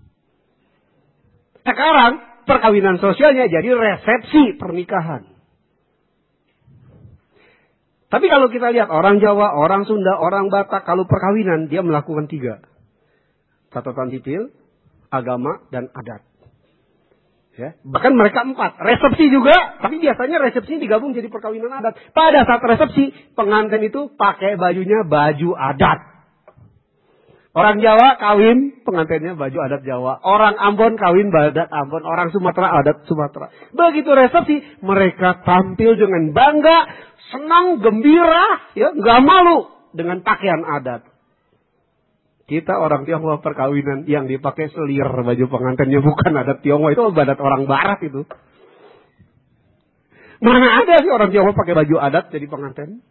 Sekarang perkawinan sosialnya jadi resepsi pernikahan. Tapi kalau kita lihat orang Jawa, orang Sunda, orang Batak, kalau perkawinan dia melakukan 3. Catatan sipil, agama, dan adat. Ya, bahkan mereka 4. Resepsi juga, tapi biasanya resepsi digabung jadi perkawinan adat. Pada saat resepsi, pengantin itu pakai bajunya baju adat. Orang Jawa kawin, pengantinnya baju adat Jawa. Orang Ambon kawin adat Ambon. Orang Sumatera adat Sumatera. Begitu resepsi, mereka tampil dengan bangga, senang, gembira, ya, nggak malu dengan pakaian adat. Kita orang Tionghoa perkawinan yang dipakai selir baju pengantinnya bukan adat Tionghoa, itu adat orang Barat itu. Mana ada sih orang Tionghoa pakai baju adat jadi pengantin?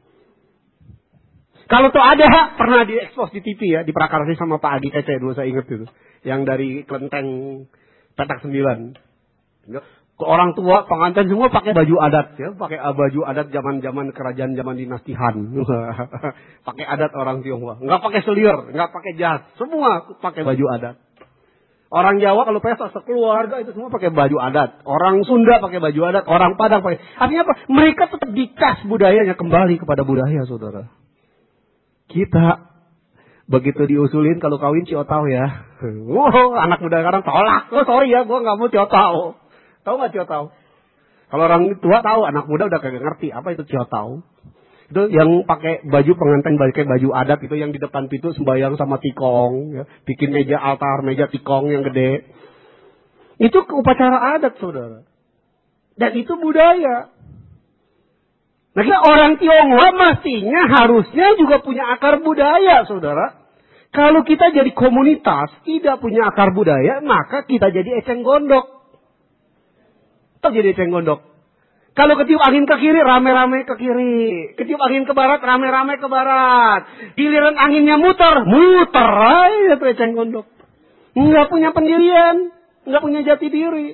Kalau tuh ada, pernah diekspos di TV ya, diprakarsi sama Pak Adi Ece dulu saya ingat itu, yang dari Kelenteng Petak 9. Orang tua pengantin semua pakai baju adat ya, pakai baju adat zaman-zaman kerajaan zaman dinasti Han. Pakai adat orang Tionghoa, nggak pakai selir, nggak pakai jas, semua pakai baju adat. Orang Jawa kalau pesta sekeluarga itu semua pakai baju adat. Orang Sunda pakai baju adat, orang Padang pakai. Artinya apa? Mereka tetap dikas budayanya kembali kepada budaya, saudara. Kita begitu diusulin kalau kawin ciotau ya. Anak muda sekarang tolak. Sorry ya, gue nggak mau ciotau. Tahu nggak ciotau? Kalau orang tua tahu, anak muda udah kagak ngerti apa itu ciotau. Itu yang pakai baju pengantin, pakai baju adat itu yang di depan pintu sembahyang sama tikong, ya. Bikin meja altar, meja tikong yang gede. Itu upacara adat, saudara. Dan itu budaya. Nah, kita orang Tionghoa mestinya harusnya juga punya akar budaya, saudara. Kalau kita jadi komunitas tidak punya akar budaya, maka kita jadi eceng gondok. Jadi eceng gondok. Kalau ketiup angin ke kiri, rame-rame ke kiri. Ketiup angin ke barat, rame-rame ke barat. Giliran anginnya muter aja tuh eceng gondok. Nggak punya pendirian, nggak punya jati diri.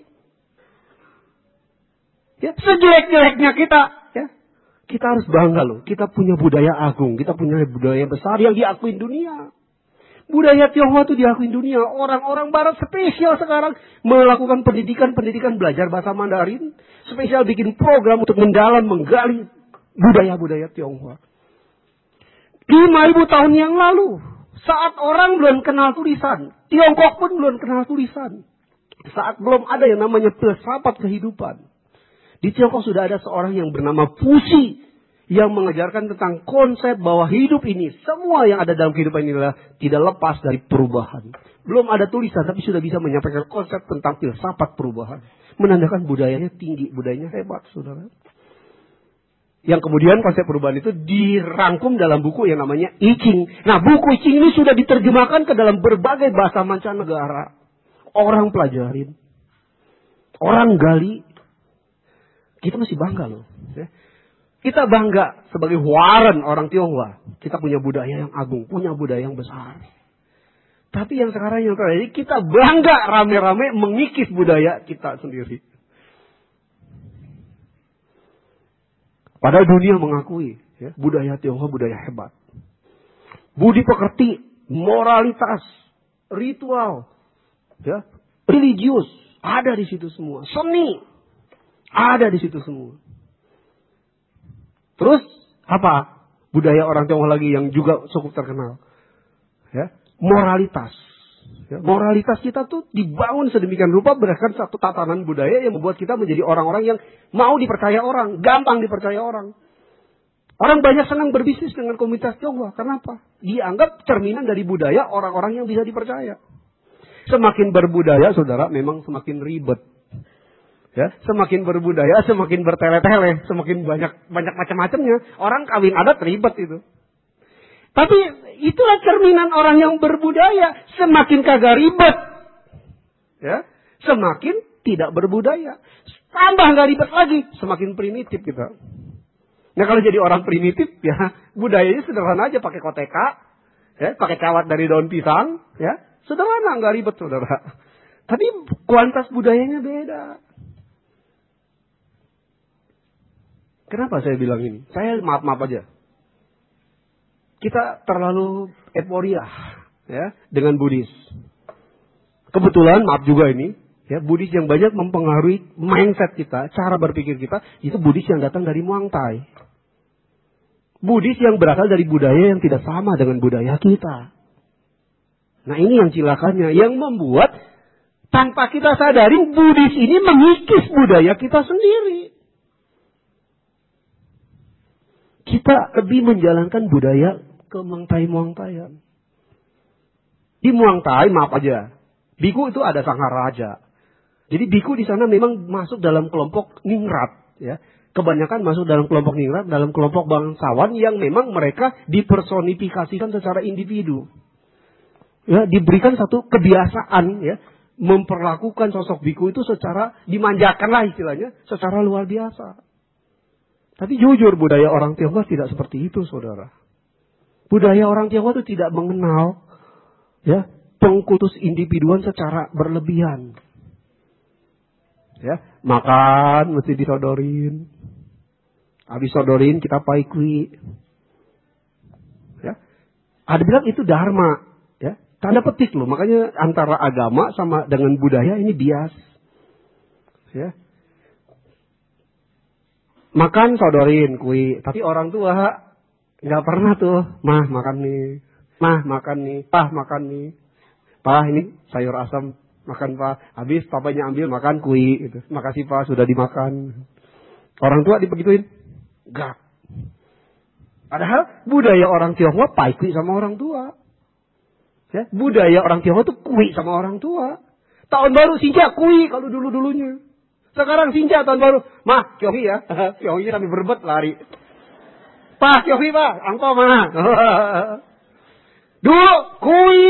Ya, sejelek-jeleknya kita, ya, kita harus bangga loh. Kita punya budaya agung, kita punya budaya besar yang diakuin dunia. Budaya Tionghoa itu diakui dunia. Orang-orang Barat spesial sekarang melakukan pendidikan belajar bahasa Mandarin. Spesial bikin program untuk mendalam, menggali budaya-budaya Tionghoa. 5.000 tahun yang lalu, saat orang belum kenal tulisan, Tiongkok pun belum kenal tulisan. Saat belum ada yang namanya filsafat kehidupan. Di Tiongkok sudah ada seorang yang bernama Fuxi, yang mengajarkan tentang konsep bahwa hidup ini, semua yang ada dalam kehidupan ini adalah tidak lepas dari perubahan. Belum ada tulisan, tapi sudah bisa menyampaikan konsep tentang filsafat perubahan. Menandakan budayanya tinggi, budayanya hebat, saudara. Yang kemudian konsep perubahan itu dirangkum dalam buku yang namanya I Ching. Nah, buku I Ching ini sudah diterjemahkan ke dalam berbagai bahasa mancanegara. Orang pelajarin, orang gali. Kita masih bangga loh, ya. Kita bangga sebagai Huaren orang Tionghoa. Kita punya budaya yang agung, punya budaya yang besar. Tapi yang sekarang yang terjadi, kita bangga rame-rame mengikis budaya kita sendiri. Padahal dunia mengakui, ya, budaya Tionghoa budaya hebat. Budi pekerti, moralitas, ritual, ya, religius, ada di situ semua. Seni, ada di situ semua. Terus apa? Budaya orang Tionghoa lagi yang juga cukup terkenal. Ya, moralitas. Ya, moralitas kita tuh dibangun sedemikian rupa berdasarkan satu tatanan budaya yang membuat kita menjadi orang-orang yang mau dipercaya orang, gampang dipercaya orang. Orang banyak senang berbisnis dengan komunitas Tionghoa. Kenapa? Dianggap cerminan dari budaya orang-orang yang bisa dipercaya. Semakin berbudaya, saudara, memang semakin ribet. Ya, semakin berbudaya, semakin bertele-tele, semakin banyak macam-macamnya. Orang kawin adat ribet itu. Tapi itulah cerminan orang yang berbudaya. Semakin kagak ribet, ya, semakin tidak berbudaya. Tambah nggak ribet lagi, semakin primitif kita. Nah kalau jadi orang primitif ya budayanya sederhana aja, pakai koteka, ya, pakai cawat dari daun pisang, ya sederhana, nggak ribet saudara. Tapi kualitas budayanya beda. Kenapa saya bilang ini? Saya maaf aja. Kita terlalu euforia ya dengan Buddhis. Kebetulan maaf juga ini. Ya, Buddhis yang banyak mempengaruhi mindset kita, cara berpikir kita, itu Buddhis yang datang dari Muang Thai. Buddhis yang berasal dari budaya yang tidak sama dengan budaya kita. Nah ini yang cilakannya, yang membuat tanpa kita sadarin Buddhis ini mengikis budaya kita sendiri. Kita lebih menjalankan budaya ke Muang Thai-Muang-Thaian. Di Muang Thai, maaf aja, biku itu ada sangha raja. Jadi biku di sana memang masuk dalam kelompok ningrat, ya. Kebanyakan masuk dalam kelompok ningrat, dalam kelompok bangsawan yang memang mereka dipersonifikasikan secara individu. Ya, diberikan satu kebiasaan, ya, memperlakukan sosok biku itu secara dimanjakan lah istilahnya, secara luar biasa. Tapi jujur budaya orang Tionghoa tidak seperti itu, saudara. Budaya orang Tionghoa itu tidak mengenal, ya, pengkultus individuan secara berlebihan. Ya, makan mesti disodorin. Habis sodorin kita paikui. Ya. Ada bilang itu dharma, ya. Tanda petik loh. Makanya antara agama sama dengan budaya ini bias. Ya. Makan sodorin kui, tapi orang tua nggak pernah tuh, mah makan nih. Mah makan nih, pah makan nih. Pah ini sayur asam. Makan Pak, habis papanya ambil makan kui gitu. Makasih Pak sudah dimakan. Orang tua dibegituin? Enggak. Padahal budaya orang Tionghoa paikui sama orang tua. Ya, budaya orang Tionghoa itu kui sama orang tua. Tahun baru sinca kui kalau dulu-dulunya. Sekarang sinca tahun baru. Mah, kyohi ya. Kyohi kami berbet lari. Pak, kyohi Pak, angpau mana? Dulu kui.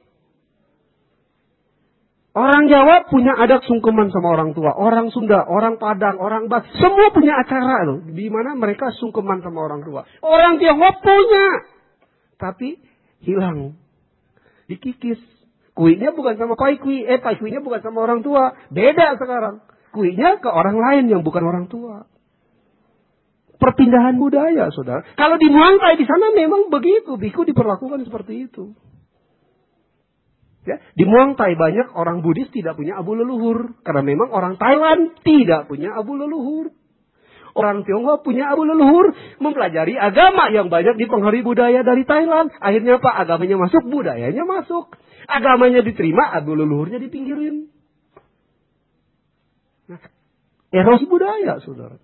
Orang Jawa punya adat sungkeman sama orang tua. Orang Sunda, orang Padang, orang Bas. Semua punya acara loh. Di mana mereka sungkeman sama orang tua. Orang Tionghoa punya. Tapi hilang. Dikikis. Kuinya bukan sama paikui. Paikuinya bukan sama orang tua. Beda sekarang. Kuinya ke orang lain yang bukan orang tua. Perpindahan budaya, saudara. Kalau di Muang Thai di sana memang begitu. Biku diperlakukan seperti itu. Ya, di Muang Thai banyak orang Buddhis tidak punya abu leluhur. Karena memang orang Thailand tidak punya abu leluhur. Orang Tionghoa punya abu leluhur. Mempelajari agama yang banyak dipengaruhi budaya dari Thailand. Akhirnya apa? Agamanya masuk, budayanya masuk. Agamanya diterima, abu leluhurnya dipinggirin. Nah, erosi budaya, saudara.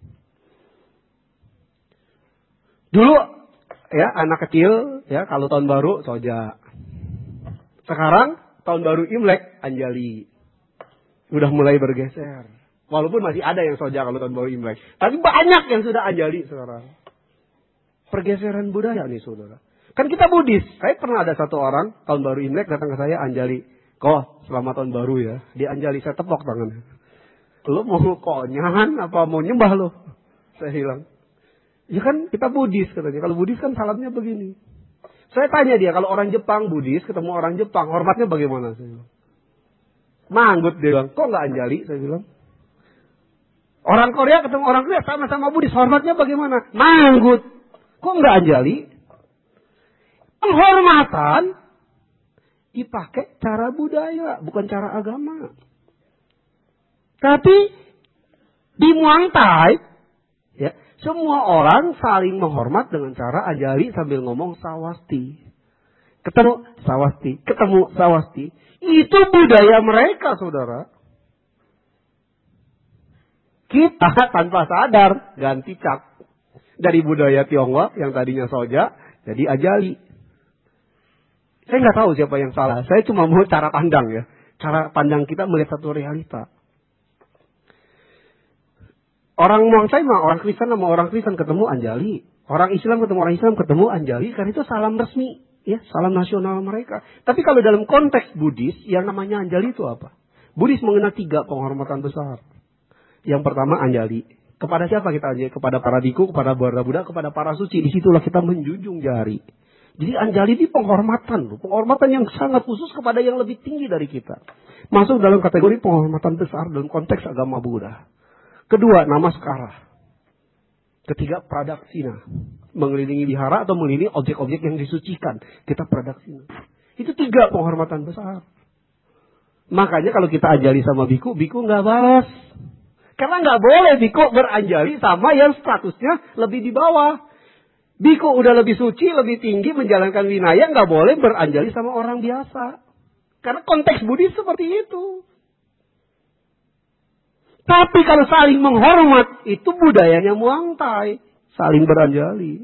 Dulu, ya anak kecil, ya kalau tahun baru, soja. Sekarang, tahun baru Imlek, Anjali. Udah mulai bergeser. Walaupun masih ada yang soja kalau tahun baru Imlek. Tapi banyak yang sudah Anjali sekarang. Pergeseran budaya nih saudara. Kan kita Buddhis. Saya pernah ada satu orang, tahun baru Imlek datang ke saya Anjali. Kok selamat tahun baru ya. Dia Anjali, saya tepok tangannya. Lo mau konyangan apa mau nyembah lo? Saya bilang. Ya kan kita Buddhis katanya. Kalau Buddhis kan salamnya begini. Saya tanya dia, kalau orang Jepang Buddhis ketemu orang Jepang, hormatnya bagaimana? Saya bilang. Manggut dia bilang, kok nggak Anjali? Saya bilang. Orang Korea ketemu orang Korea sama-sama Buddhis, hormatnya bagaimana? Manggut. Kok nggak Anjali? Penghormatan dipakai cara budaya, bukan cara agama. Tapi di Muang Thai, ya. Semua orang saling menghormat dengan cara Anjali sambil ngomong sawasti. Ketemu sawasti, ketemu sawasti. Itu budaya mereka, saudara. Kita tanpa sadar ganti cap. Dari budaya Tionghoa yang tadinya soja, jadi Anjali. Saya nggak tahu siapa yang salah. Saya cuma mau cara pandang ya. Cara pandang kita melihat satu realita. Orang Muang Thai sama orang Kristen sama orang Kristen ketemu Anjali. Orang Islam ketemu orang Islam ketemu Anjali. Karena itu salam resmi. Ya, salam nasional mereka. Tapi kalau dalam konteks Buddhis, yang namanya Anjali itu apa? Buddhis mengenal 3 penghormatan besar. Yang pertama Anjali. Kepada siapa kita anjali? Kepada para biku, kepada para buddha, kepada para suci. Disitulah kita menjunjung jari. Jadi anjali ini penghormatan loh. Penghormatan yang sangat khusus kepada yang lebih tinggi dari kita. Masuk dalam kategori penghormatan besar dalam konteks agama Buddha. Kedua, namaskara. Ketiga, pradaksina. Mengelilingi wihara atau mengelilingi objek-objek yang disucikan. Kita pradaksina. Itu 3 penghormatan besar. Makanya kalau kita anjali sama biku, biku nggak balas. Karena nggak boleh biku beranjali sama yang statusnya lebih di bawah. Biku udah lebih suci, lebih tinggi menjalankan winaya, nggak boleh beranjali sama orang biasa. Karena konteks Buddhis seperti itu. Tapi kalau saling menghormat, itu budayanya Muang Thai. Saling beranjali.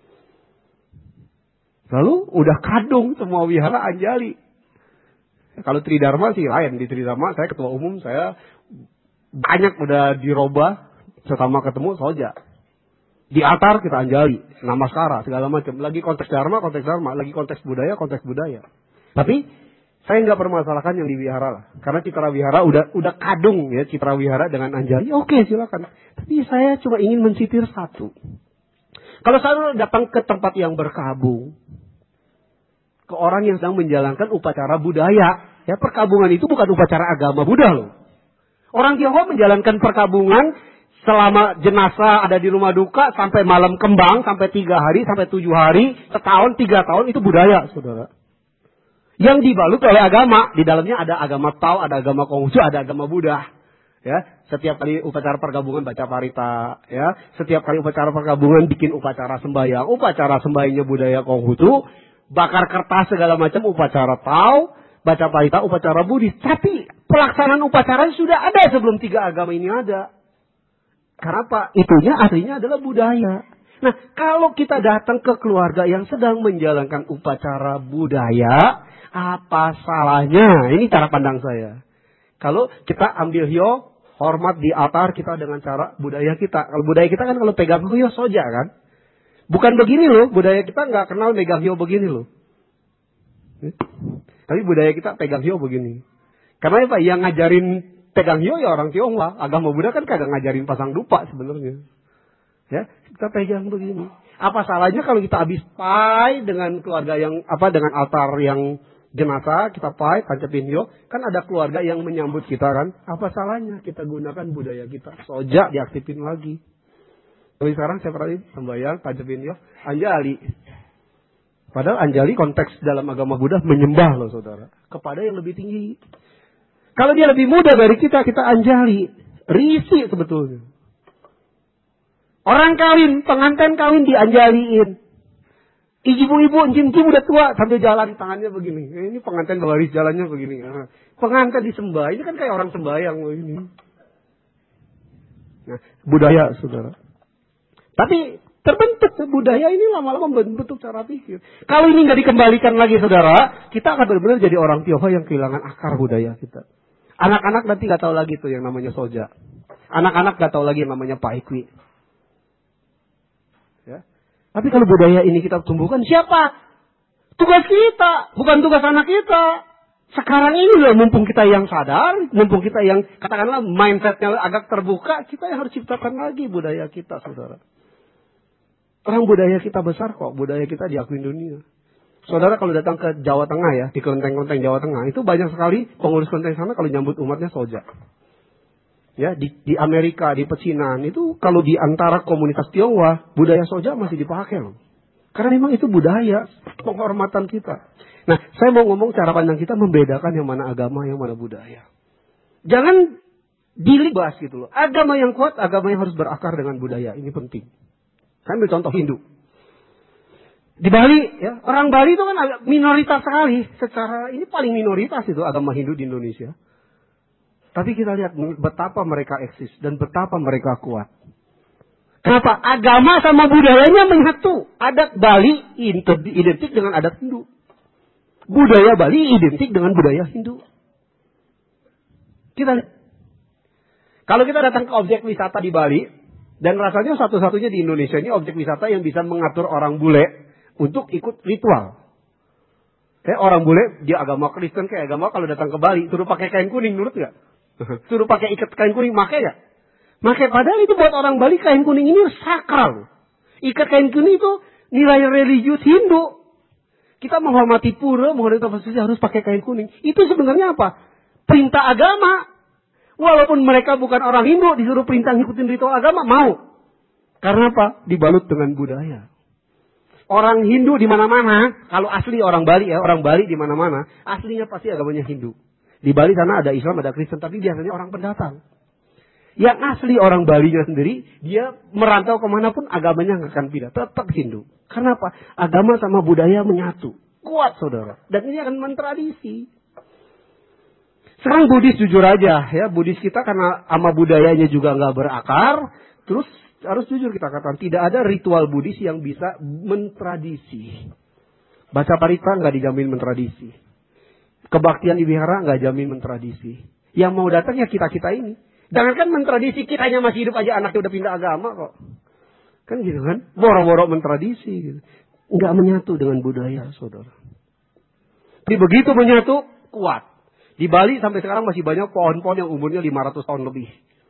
Lalu udah kadung semua wihara anjali. Kalau Tridharma sih lain. Di Tridharma saya ketua umum, saya banyak udah dirubah. Sesama ketemu soja. Di altar kita anjali. Namaskara segala macam. Lagi konteks dharma, konteks dharma. Lagi konteks budaya, konteks budaya. Tapi saya nggak permasalahkan yang di wihara lah. Karena citra wihara udah kadung ya citra wihara dengan anjali. Oke, silakan. Tapi saya cuma ingin mensitir satu. Kalau saya datang ke tempat yang berkabung, ke orang yang sedang menjalankan upacara budaya, ya perkabungan itu bukan upacara agama Buddha loh. Orang Tionghoa menjalankan perkabungan selama jenazah ada di rumah duka sampai malam kembang, sampai 3 hari, sampai 7 hari, setahun, 3 tahun itu budaya, saudara. Yang dibalut oleh agama, di dalamnya ada agama Tao, ada agama Konghucu, ada agama Buddha. Ya, setiap kali upacara pergabungan baca parita, ya, setiap kali upacara pergabungan bikin upacara sembahyang, upacara sembahyangnya budaya Konghucu, bakar kertas segala macam upacara Tao, baca parita upacara Buddhis. Tapi pelaksanaan upacara sudah ada sebelum 3 agama ini ada. Karena apa? Itunya aslinya adalah budaya. Nah, kalau kita datang ke keluarga yang sedang menjalankan upacara budaya, apa salahnya? Ini cara pandang saya. Kalau kita ambil hyo, hormat di altar kita dengan cara budaya kita. Kalau budaya kita kan kalau pegang hyo soja kan. Bukan begini loh, budaya kita nggak kenal megang hyo begini loh. Tapi budaya kita pegang hyo begini. Karena apa? Yang ngajarin pegang hyo ya orang Tionghoa. Agama Buddha kan kagak ngajarin pasang dupa sebenarnya. Ya, kita pegang begini. Apa salahnya kalau kita habis pai dengan keluarga yang dengan altar yang jenazah, kita pai, tancapin hyo, kan ada keluarga yang menyambut kita kan. Apa salahnya kita gunakan budaya kita? Soja diaktifin lagi. Tapi sekarang saya perhatiin sembahyang, tancapin hyo, anjali. Padahal anjali konteks dalam agama Buddha menyembah loh saudara. Kepada yang lebih tinggi. Kalau dia lebih muda dari kita anjali. Risih sebetulnya. Orang kawin, pengantin kawin dianjaliin. Ibu-ibu, encim-encim udah tua sambil jalan tangannya begini. Ini pengantin baris jalannya begini. Pengantin disembah, ini kan kayak orang sembahyang begini. Nah, budaya saudara. Tapi terbentuk budaya ini lama-lama membentuk cara pikir. Kalau ini nggak dikembalikan lagi saudara, kita akan benar-benar jadi orang Tionghoa yang kehilangan akar budaya kita. Anak-anak nanti nggak tahu lagi tuh yang namanya soja. Anak-anak nggak tahu lagi yang namanya paikwi. Ya. Tapi kalau budaya ini kita tumbuhkan, siapa? Tugas kita, bukan tugas anak kita. Sekarang ini loh, mumpung kita yang sadar, mumpung kita yang katakanlah mindsetnya agak terbuka, kita yang harus ciptakan lagi budaya kita, saudara. Orang budaya kita besar kok, budaya kita diakui dunia. Saudara kalau datang ke Jawa Tengah ya, di kelenteng-kelenteng Jawa Tengah, itu banyak sekali pengurus kelenteng sana kalau nyambut umatnya soja. Ya, di Amerika, di pecinan, itu kalau di antara komunitas Tionghoa, budaya soja masih dipakai loh. Karena memang itu budaya, penghormatan kita. Nah, saya mau ngomong cara pandang kita membedakan yang mana agama, yang mana budaya. Jangan dilibas gitu loh. Agama yang kuat, agama yang harus berakar dengan budaya. Ini penting. Saya ambil contoh Hindu. Di Bali, ya, orang Bali itu kan agak minoritas sekali. Secara ini paling minoritas itu agama Hindu di Indonesia. Tapi kita lihat betapa mereka eksis dan betapa mereka kuat. Kenapa? Agama sama budayanya menyatu. Adat Bali identik dengan adat Hindu. Budaya Bali identik dengan budaya Hindu. Kita lihat. Kalau kita datang ke objek wisata di Bali, dan rasanya satu-satunya di Indonesia ini objek wisata yang bisa mengatur orang bule untuk ikut ritual. Kayak orang bule, dia agama Kristen, kayak agama kalau datang ke Bali, suruh pakai kain kuning, nurut gak? Suruh pakai ikat kain kuning, pakai gak? Maka padahal itu buat orang Bali kain kuning ini sakral. Ikat kain kuning itu nilai religius Hindu. Kita menghormati pura, menghormati posisi harus pakai kain kuning. Itu sebenarnya apa? Perintah agama. Walaupun mereka bukan orang Hindu, disuruh perintah ngikutin ritual agama, mau. Karena apa? Dibalut dengan budaya. Orang Hindu di mana-mana, kalau asli orang Bali ya, orang Bali di mana-mana, aslinya pasti agamanya Hindu. Di Bali sana ada Islam, ada Kristen, tapi biasanya orang pendatang. Yang asli orang Balinya sendiri, dia merantau kemanapun agamanya nggak akan pindah, tetap Hindu. Karena apa? Agama sama budaya menyatu, kuat saudara. Dan ini akan mentradisi. Sekarang Buddhis jujur aja ya, Buddhis kita karena sama budayanya juga nggak berakar, terus harus jujur kita katakan tidak ada ritual Buddhis yang bisa mentradisi. Baca parita nggak dijamin mentradisi. Kebaktian di wihara nggak jamin mentradisi. Yang mau datang ya kita ini. Jangankan mentradisi, kitanya masih hidup aja anaknya udah pindah agama kok. Kan gitu kan? Boro-boro mentradisi gitu. Nggak menyatu dengan budaya, saudara. Tapi begitu menyatu, kuat. Di Bali sampai sekarang masih banyak pohon-pohon yang umurnya 500 tahun lebih.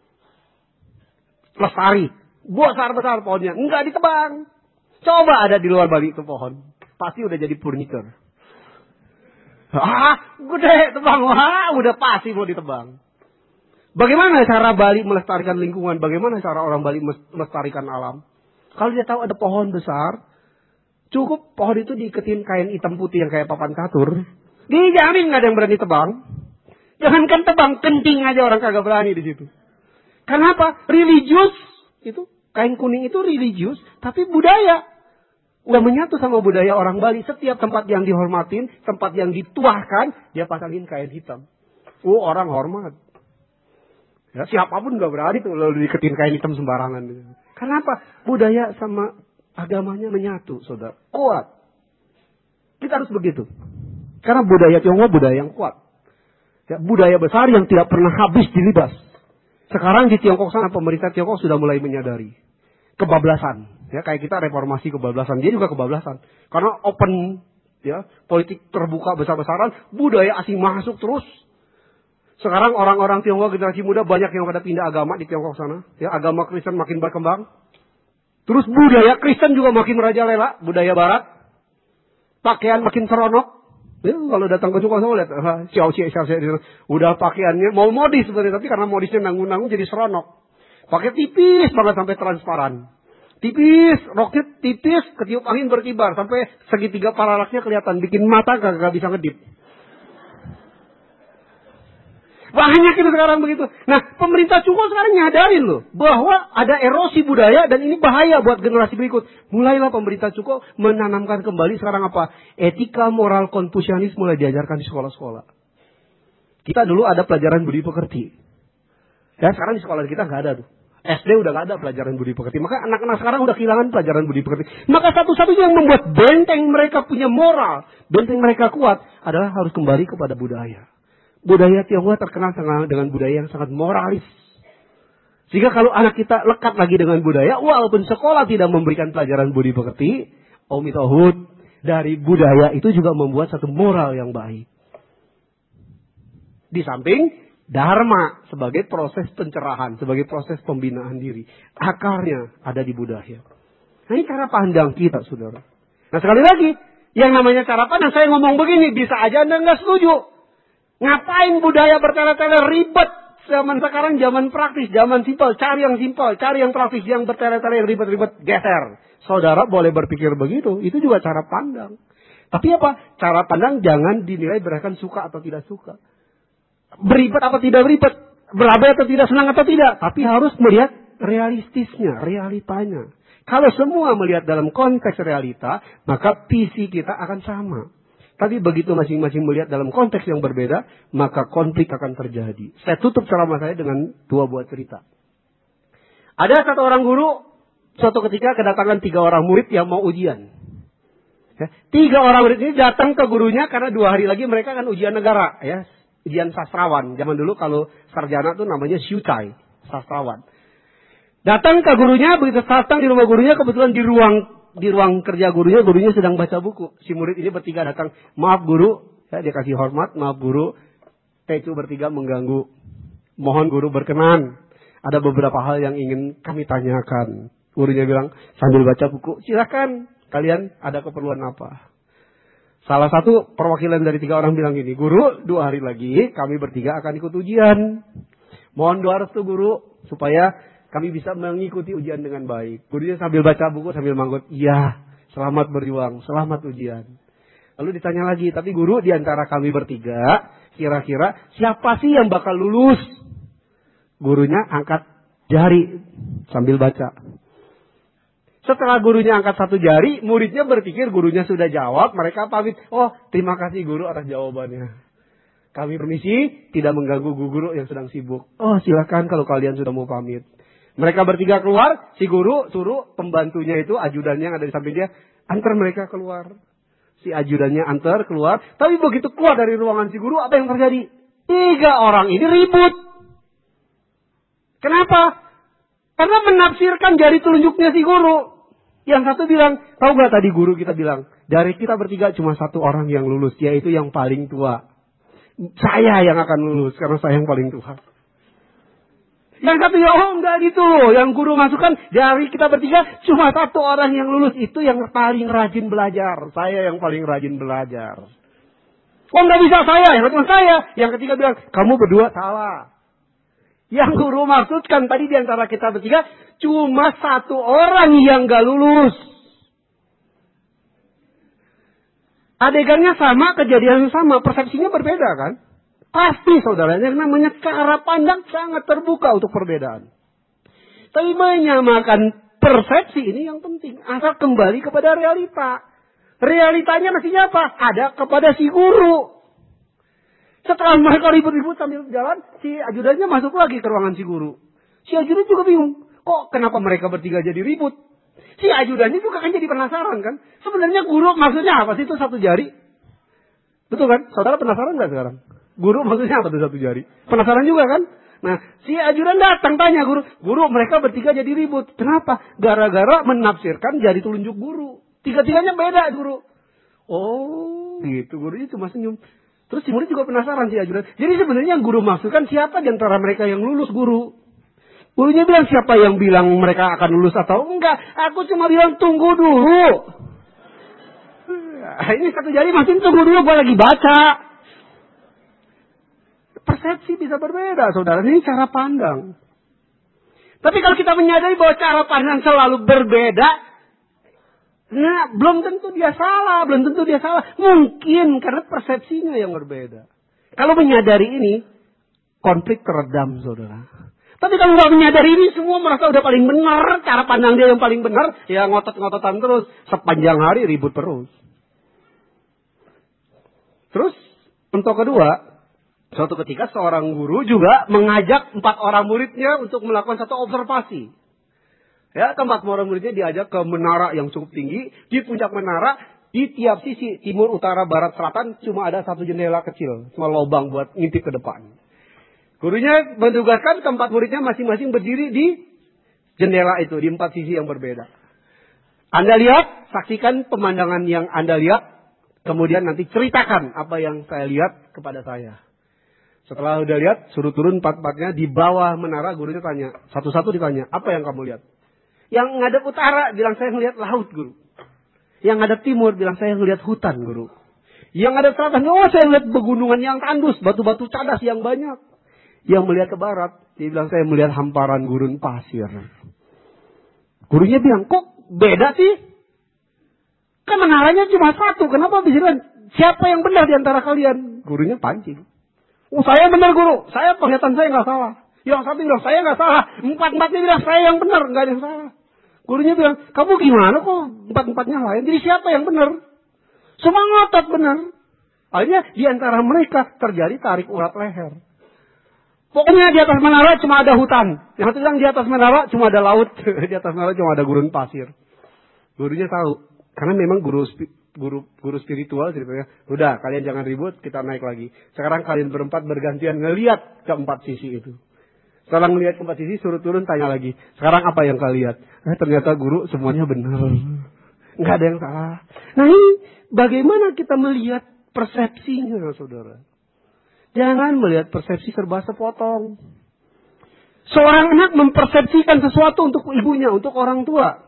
Lestari. Besar-besar pohonnya. Nggak ditebang. Coba ada di luar Bali itu pohon. Pasti udah jadi furniture. Gede tebang. Udah pasti mau ditebang. Bagaimana cara Bali melestarikan lingkungan? Bagaimana cara orang Bali melestarikan alam? Kalau dia tahu ada pohon besar, cukup pohon itu diiketin kain hitam putih yang kayak papan catur. Dijamin nggak ada yang berani tebang. Jangankan tebang, kenting aja orang kagak berani di situ. Kenapa? Religius itu kain kuning itu religius, tapi budaya. Udah menyatu sama budaya orang Bali. Setiap tempat yang dihormatin, tempat yang dituahkan, dia pasangin kain hitam. Orang hormat. Ya, siapapun gak berani tuh lalu diketin kain hitam sembarangan. Kenapa? Budaya sama agamanya menyatu, saudara. Kuat. Kita harus begitu. Karena budaya Tionghoa budaya yang kuat. Ya, budaya besar yang tidak pernah habis dilibas. Sekarang di Tiongkok sana pemerintah Tiongkok sudah mulai menyadari kebablasan. Ya, kayak kita reformasi kebablasan. Dia juga kebablasan. Karena open, ya, politik terbuka besar-besaran, budaya asing masuk terus. Sekarang orang-orang Tionghoa generasi muda banyak yang pada pindah agama di Tiongkok sana. Ya, agama Kristen makin berkembang. Terus budaya Kristen juga makin merajalela, budaya Barat. Pakaian makin seronok. Ya, kalau datang ke Tiongkok saya lihat, udah pakaiannya mau modis sebenarnya, tapi karena modisnya nanggung-nanggung jadi seronok. Pakai tipis banget sampai transparan. Tipis, roknya tipis, ketiup angin berkibar sampai segitiga paralaknya kelihatan, bikin mata gak bisa ngedip. Banyak itu sekarang begitu. Nah, pemerintah Tiongkok sekarang nyadarin loh bahwa ada erosi budaya dan ini bahaya buat generasi berikut. Mulailah pemerintah Tiongkok menanamkan kembali sekarang apa? Etika moral Konfusianis mulai diajarkan di sekolah-sekolah. Kita dulu ada pelajaran budi pekerti. Ya, sekarang di sekolah kita nggak ada tuh. SD udah nggak ada pelajaran budi pekerti. Maka anak-anak sekarang udah kehilangan pelajaran budi pekerti. Maka satu-satunya yang membuat benteng mereka punya moral, benteng mereka kuat adalah harus kembali kepada budaya. Budaya Tionghoa terkenal dengan budaya yang sangat moralis. Sehingga kalau anak kita lekat lagi dengan budaya, walaupun sekolah tidak memberikan pelajaran budi pekerti, Omitohut, dari budaya itu juga membuat satu moral yang baik. Di samping dharma sebagai proses pencerahan, sebagai proses pembinaan diri. Akarnya ada di budaya. Nah, ini cara pandang kita, saudara. Nah, sekali lagi, yang namanya cara pandang, saya ngomong begini, bisa aja Anda nggak setuju. Ngapain budaya bertele-tele ribet? Zaman sekarang zaman praktis, zaman simpel. Cari yang simpel, cari yang praktis. Yang bertele-tele, yang ribet-ribet, geser. Saudara boleh berpikir begitu. Itu juga cara pandang. Tapi apa? Cara pandang jangan dinilai berdasarkan suka atau tidak suka. Beribet atau tidak beribet. Berabai atau tidak, senang atau tidak. Tapi harus melihat realistisnya, realitanya. Kalau semua melihat dalam konteks realita, maka visi kita akan sama. Tapi begitu masing-masing melihat dalam konteks yang berbeda, maka konflik akan terjadi. Saya tutup ceramah saya dengan 2 buah cerita. Ada satu orang guru, suatu ketika kedatangan 3 orang murid yang mau ujian. 3 orang murid ini datang ke gurunya karena 2 hari lagi mereka akan ujian negara. Ya, ujian sastrawan. Zaman dulu kalau sarjana itu namanya syucai, sastrawan. Datang ke gurunya, begitu datang di rumah gurunya, kebetulan di ruang kerja gurunya sedang baca buku. Si murid ini bertiga datang, maaf guru, ya, dia kasih hormat, maaf guru, Tecu bertiga mengganggu. Mohon guru berkenan. Ada beberapa hal yang ingin kami tanyakan. Gurunya bilang, sambil baca buku, silakan kalian ada keperluan apa. Salah satu perwakilan dari 3 orang bilang gini, Guru, 2 hari lagi kami bertiga akan ikut ujian. Mohon doa restu Guru, supaya kami bisa mengikuti ujian dengan baik. Gurunya sambil baca buku, sambil manggut, iya, selamat berjuang, selamat ujian. Lalu ditanya lagi, tapi Guru, di antara kami bertiga, kira-kira siapa sih yang bakal lulus? Gurunya angkat jari sambil baca. Setelah gurunya angkat 1 jari, muridnya berpikir gurunya sudah jawab, mereka pamit. Oh, terima kasih Guru atas jawabannya. Kami permisi, tidak mengganggu guru yang sedang sibuk. Oh, silakan kalau kalian sudah mau pamit. Mereka bertiga keluar, si guru suruh pembantunya itu, ajudannya yang ada di samping dia, antar mereka keluar. Si ajudannya antar keluar, tapi begitu keluar dari ruangan si guru, apa yang terjadi? 3 orang ini ribut. Kenapa? Karena menafsirkan jari telunjuknya si guru. Yang satu bilang, tahu gak tadi guru kita bilang, dari kita bertiga cuma 1 orang yang lulus, yaitu yang paling tua. Saya yang akan lulus, karena saya yang paling tua. Yang satu ya, oh enggak gitu loh. Yang guru masukkan, dari kita bertiga cuma 1 orang yang lulus. Itu yang paling rajin belajar. Saya yang paling rajin belajar. Oh enggak bisa saya, yang cuma saya. Yang ketiga bilang, kamu berdua salah. Yang guru maksudkan tadi di antara kita bertiga, cuma 1 orang yang gak lulus. Adegannya sama, kejadiannya sama, persepsinya berbeda kan? Pasti saudaranya, namanya cara pandang sangat terbuka untuk perbedaan. Tapi menyamakan persepsi ini yang penting. Asal kembali kepada realita. Realitanya mestinya apa? Ada kepada si guru. Setelah mereka ribut-ribut sambil jalan, si ajudannya masuk lagi ke ruangan si guru. Si ajudan juga bingung. Kok kenapa mereka bertiga jadi ribut? Si ajudannya juga kan jadi penasaran kan. Sebenarnya guru maksudnya apa sih itu 1 jari? Betul kan? Saudara penasaran nggak sekarang? Guru maksudnya apa tuh 1 jari? Penasaran juga kan? Nah, si ajudan datang tanya guru. Guru, mereka bertiga jadi ribut. Kenapa? Gara-gara menafsirkan jari telunjuk guru. 3-tiganya beda guru. Oh, gitu. Gurunya cuma senyum. Terus si murid juga penasaran si ajudan. Jadi sebenarnya yang guru maksudkan siapa di antara mereka yang lulus guru? Gurunya bilang siapa yang bilang mereka akan lulus atau enggak? Aku cuma bilang tunggu dulu. Ini 1 jari masih tunggu dulu, gue lagi baca. Persepsi bisa berbeda, saudara. Ini cara pandang. Tapi kalau kita menyadari bahwa cara pandang selalu berbeda, nah, belum tentu dia salah, belum tentu dia salah. Mungkin karena persepsinya yang berbeda. Kalau menyadari ini, konflik teredam, saudara. Tapi kalau nggak menyadari ini, semua merasa udah paling benar, cara pandang dia yang paling benar, ya ngotot-ngototan terus, sepanjang hari ribut terus. Terus, untuk kedua, suatu ketika seorang guru juga mengajak 4 orang muridnya untuk melakukan satu observasi. Ya, keempat orang muridnya diajak ke menara yang cukup tinggi. Di puncak menara, di tiap sisi, timur, utara, barat, selatan, cuma ada 1 jendela kecil. Cuma lubang buat ngintip ke depan. Gurunya mendugaskan keempat muridnya masing-masing berdiri di jendela itu, di 4 sisi yang berbeda. Anda lihat, saksikan pemandangan yang Anda lihat, kemudian nanti ceritakan apa yang saya lihat kepada saya. Setelah udah lihat, suruh turun 4-4-nya di bawah menara. Gurunya tanya, satu-satu ditanya, apa yang kamu lihat? Yang ngadep utara bilang saya ngelihat laut, guru. Yang ngadep timur bilang saya ngelihat hutan, guru. Yang ngadep selatan, oh saya ngelihat pegunungan yang tandus, batu-batu cadas yang banyak. Yang melihat ke barat, dia bilang saya melihat hamparan gurun pasir. Gurunya bilang, kok beda sih? Kan menaranya cuma 1, kenapa bisa bilang siapa yang benar di antara kalian? Gurunya pancing. Oh saya benar guru, saya penglihatan saya nggak salah. Yang satu bilang saya nggak salah, 4-4-nya bilang saya yang benar, nggak ada yang salah. Gurunya bilang, kamu gimana kok 4-4-nya lain? Jadi siapa yang benar? Semua ngotot benar. Akhirnya di antara mereka terjadi tarik urat leher. Pokoknya di atas menara cuma ada hutan. Yang satu bilang di atas menara cuma ada laut. Di atas menara cuma ada gurun pasir. Gurunya tahu. Karena memang guru spiritual ceritanya. Udah, kalian jangan ribut, kita naik lagi. Sekarang kalian berempat bergantian ngelihat ke 4 sisi itu. Setelah ngelihat ke 4 sisi, suruh turun, tanya lagi. Sekarang apa yang kalian lihat? Ternyata guru semuanya benar. Nggak ada yang salah. Nah ini bagaimana kita melihat persepsinya, saudara? Jangan melihat persepsi serba sepotong. Seorang anak mempersepsikan sesuatu untuk ibunya, untuk orang tua.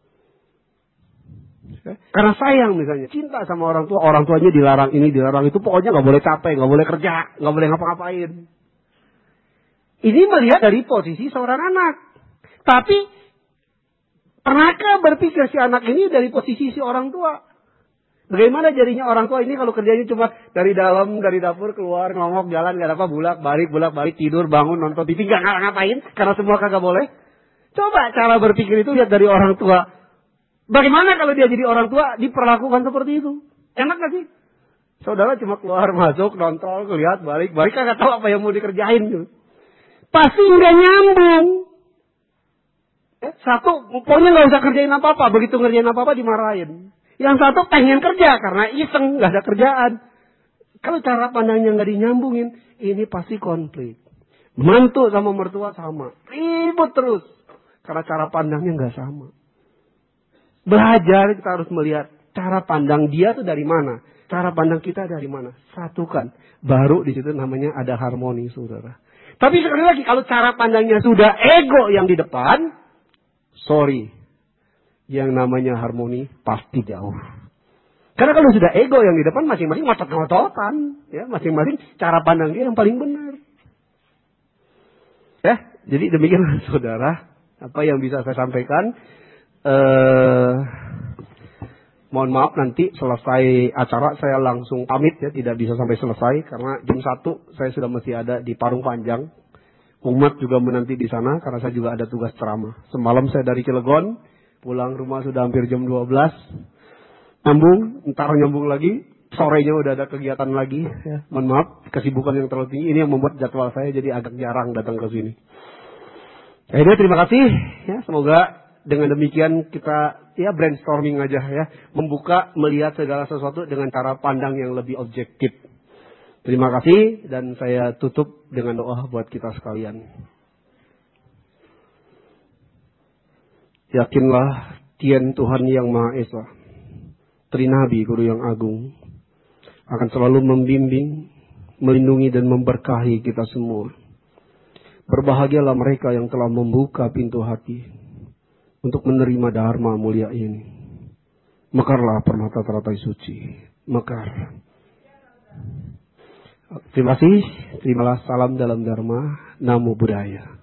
Karena sayang misalnya, cinta sama orang tua, orang tuanya dilarang ini, dilarang itu, pokoknya nggak boleh capek, nggak boleh kerja, nggak boleh ngapa-ngapain. Ini melihat dari posisi seorang anak. Tapi pernahkah berpikir si anak ini dari posisi si orang tua? Bagaimana jadinya orang tua ini kalau kerjanya cuma dari dalam, dari dapur keluar, ngomong, jalan, gak apa, bulak balik, tidur, bangun, nonton TV, gak ngapain, karena semua kagak boleh. Coba cara berpikir itu lihat dari orang tua. Bagaimana kalau dia jadi orang tua diperlakukan seperti itu? Enak gak sih? Saudara cuma keluar, masuk, nonton, lihat, balik, kagak tahu apa yang mau dikerjain. Pasti nggak nyambung. Satu, pokoknya nggak usah kerjain apa-apa, begitu ngerjain apa-apa dimarahin. Yang satu pengen kerja karena iseng, nggak ada kerjaan. Kalau cara pandangnya nggak dinyambungin, ini pasti konflik. Mantu sama mertua sama, ribut terus. Karena cara pandangnya nggak sama. Belajar kita harus melihat cara pandang dia tuh dari mana, cara pandang kita dari mana. Satukan, baru di situ namanya ada harmoni, saudara. Tapi sekali lagi, kalau cara pandangnya sudah ego yang di depan, sorry. Yang namanya harmoni pasti jauh. Karena kalau sudah ego yang di depan, masing-masing ngotot-ngototan. Ya, masing-masing cara pandang dia yang paling benar. Ya, jadi demikian saudara, apa yang bisa saya sampaikan. Mohon maaf nanti selesai acara saya langsung pamit ya, tidak bisa sampai selesai. Karena jam 1 saya sudah mesti ada di Parung Panjang. Umat juga menanti di sana karena saya juga ada tugas ceramah. Semalam saya dari Cilegon. Pulang rumah sudah hampir jam 12. Ntar nyambung lagi. Sorenya udah ada kegiatan lagi. Ya. Mohon maaf, kesibukan yang terlalu tinggi. Ini yang membuat jadwal saya jadi agak jarang datang ke sini. Akhirnya terima kasih. Ya, semoga dengan demikian kita ya brainstorming aja ya. Membuka, melihat segala sesuatu dengan cara pandang yang lebih objektif. Terima kasih dan saya tutup dengan doa buat kita sekalian. Yakinlah Tien Tuhan yang Maha Esa, Trinabi Guru yang Agung, akan selalu membimbing, melindungi dan memberkahi kita semua. Berbahagialah mereka yang telah membuka pintu hati untuk menerima dharma mulia ini. Mekarlah permata teratai suci. Mekar. Terima kasih. Terimalah salam dalam dharma. Namo Buddhaya.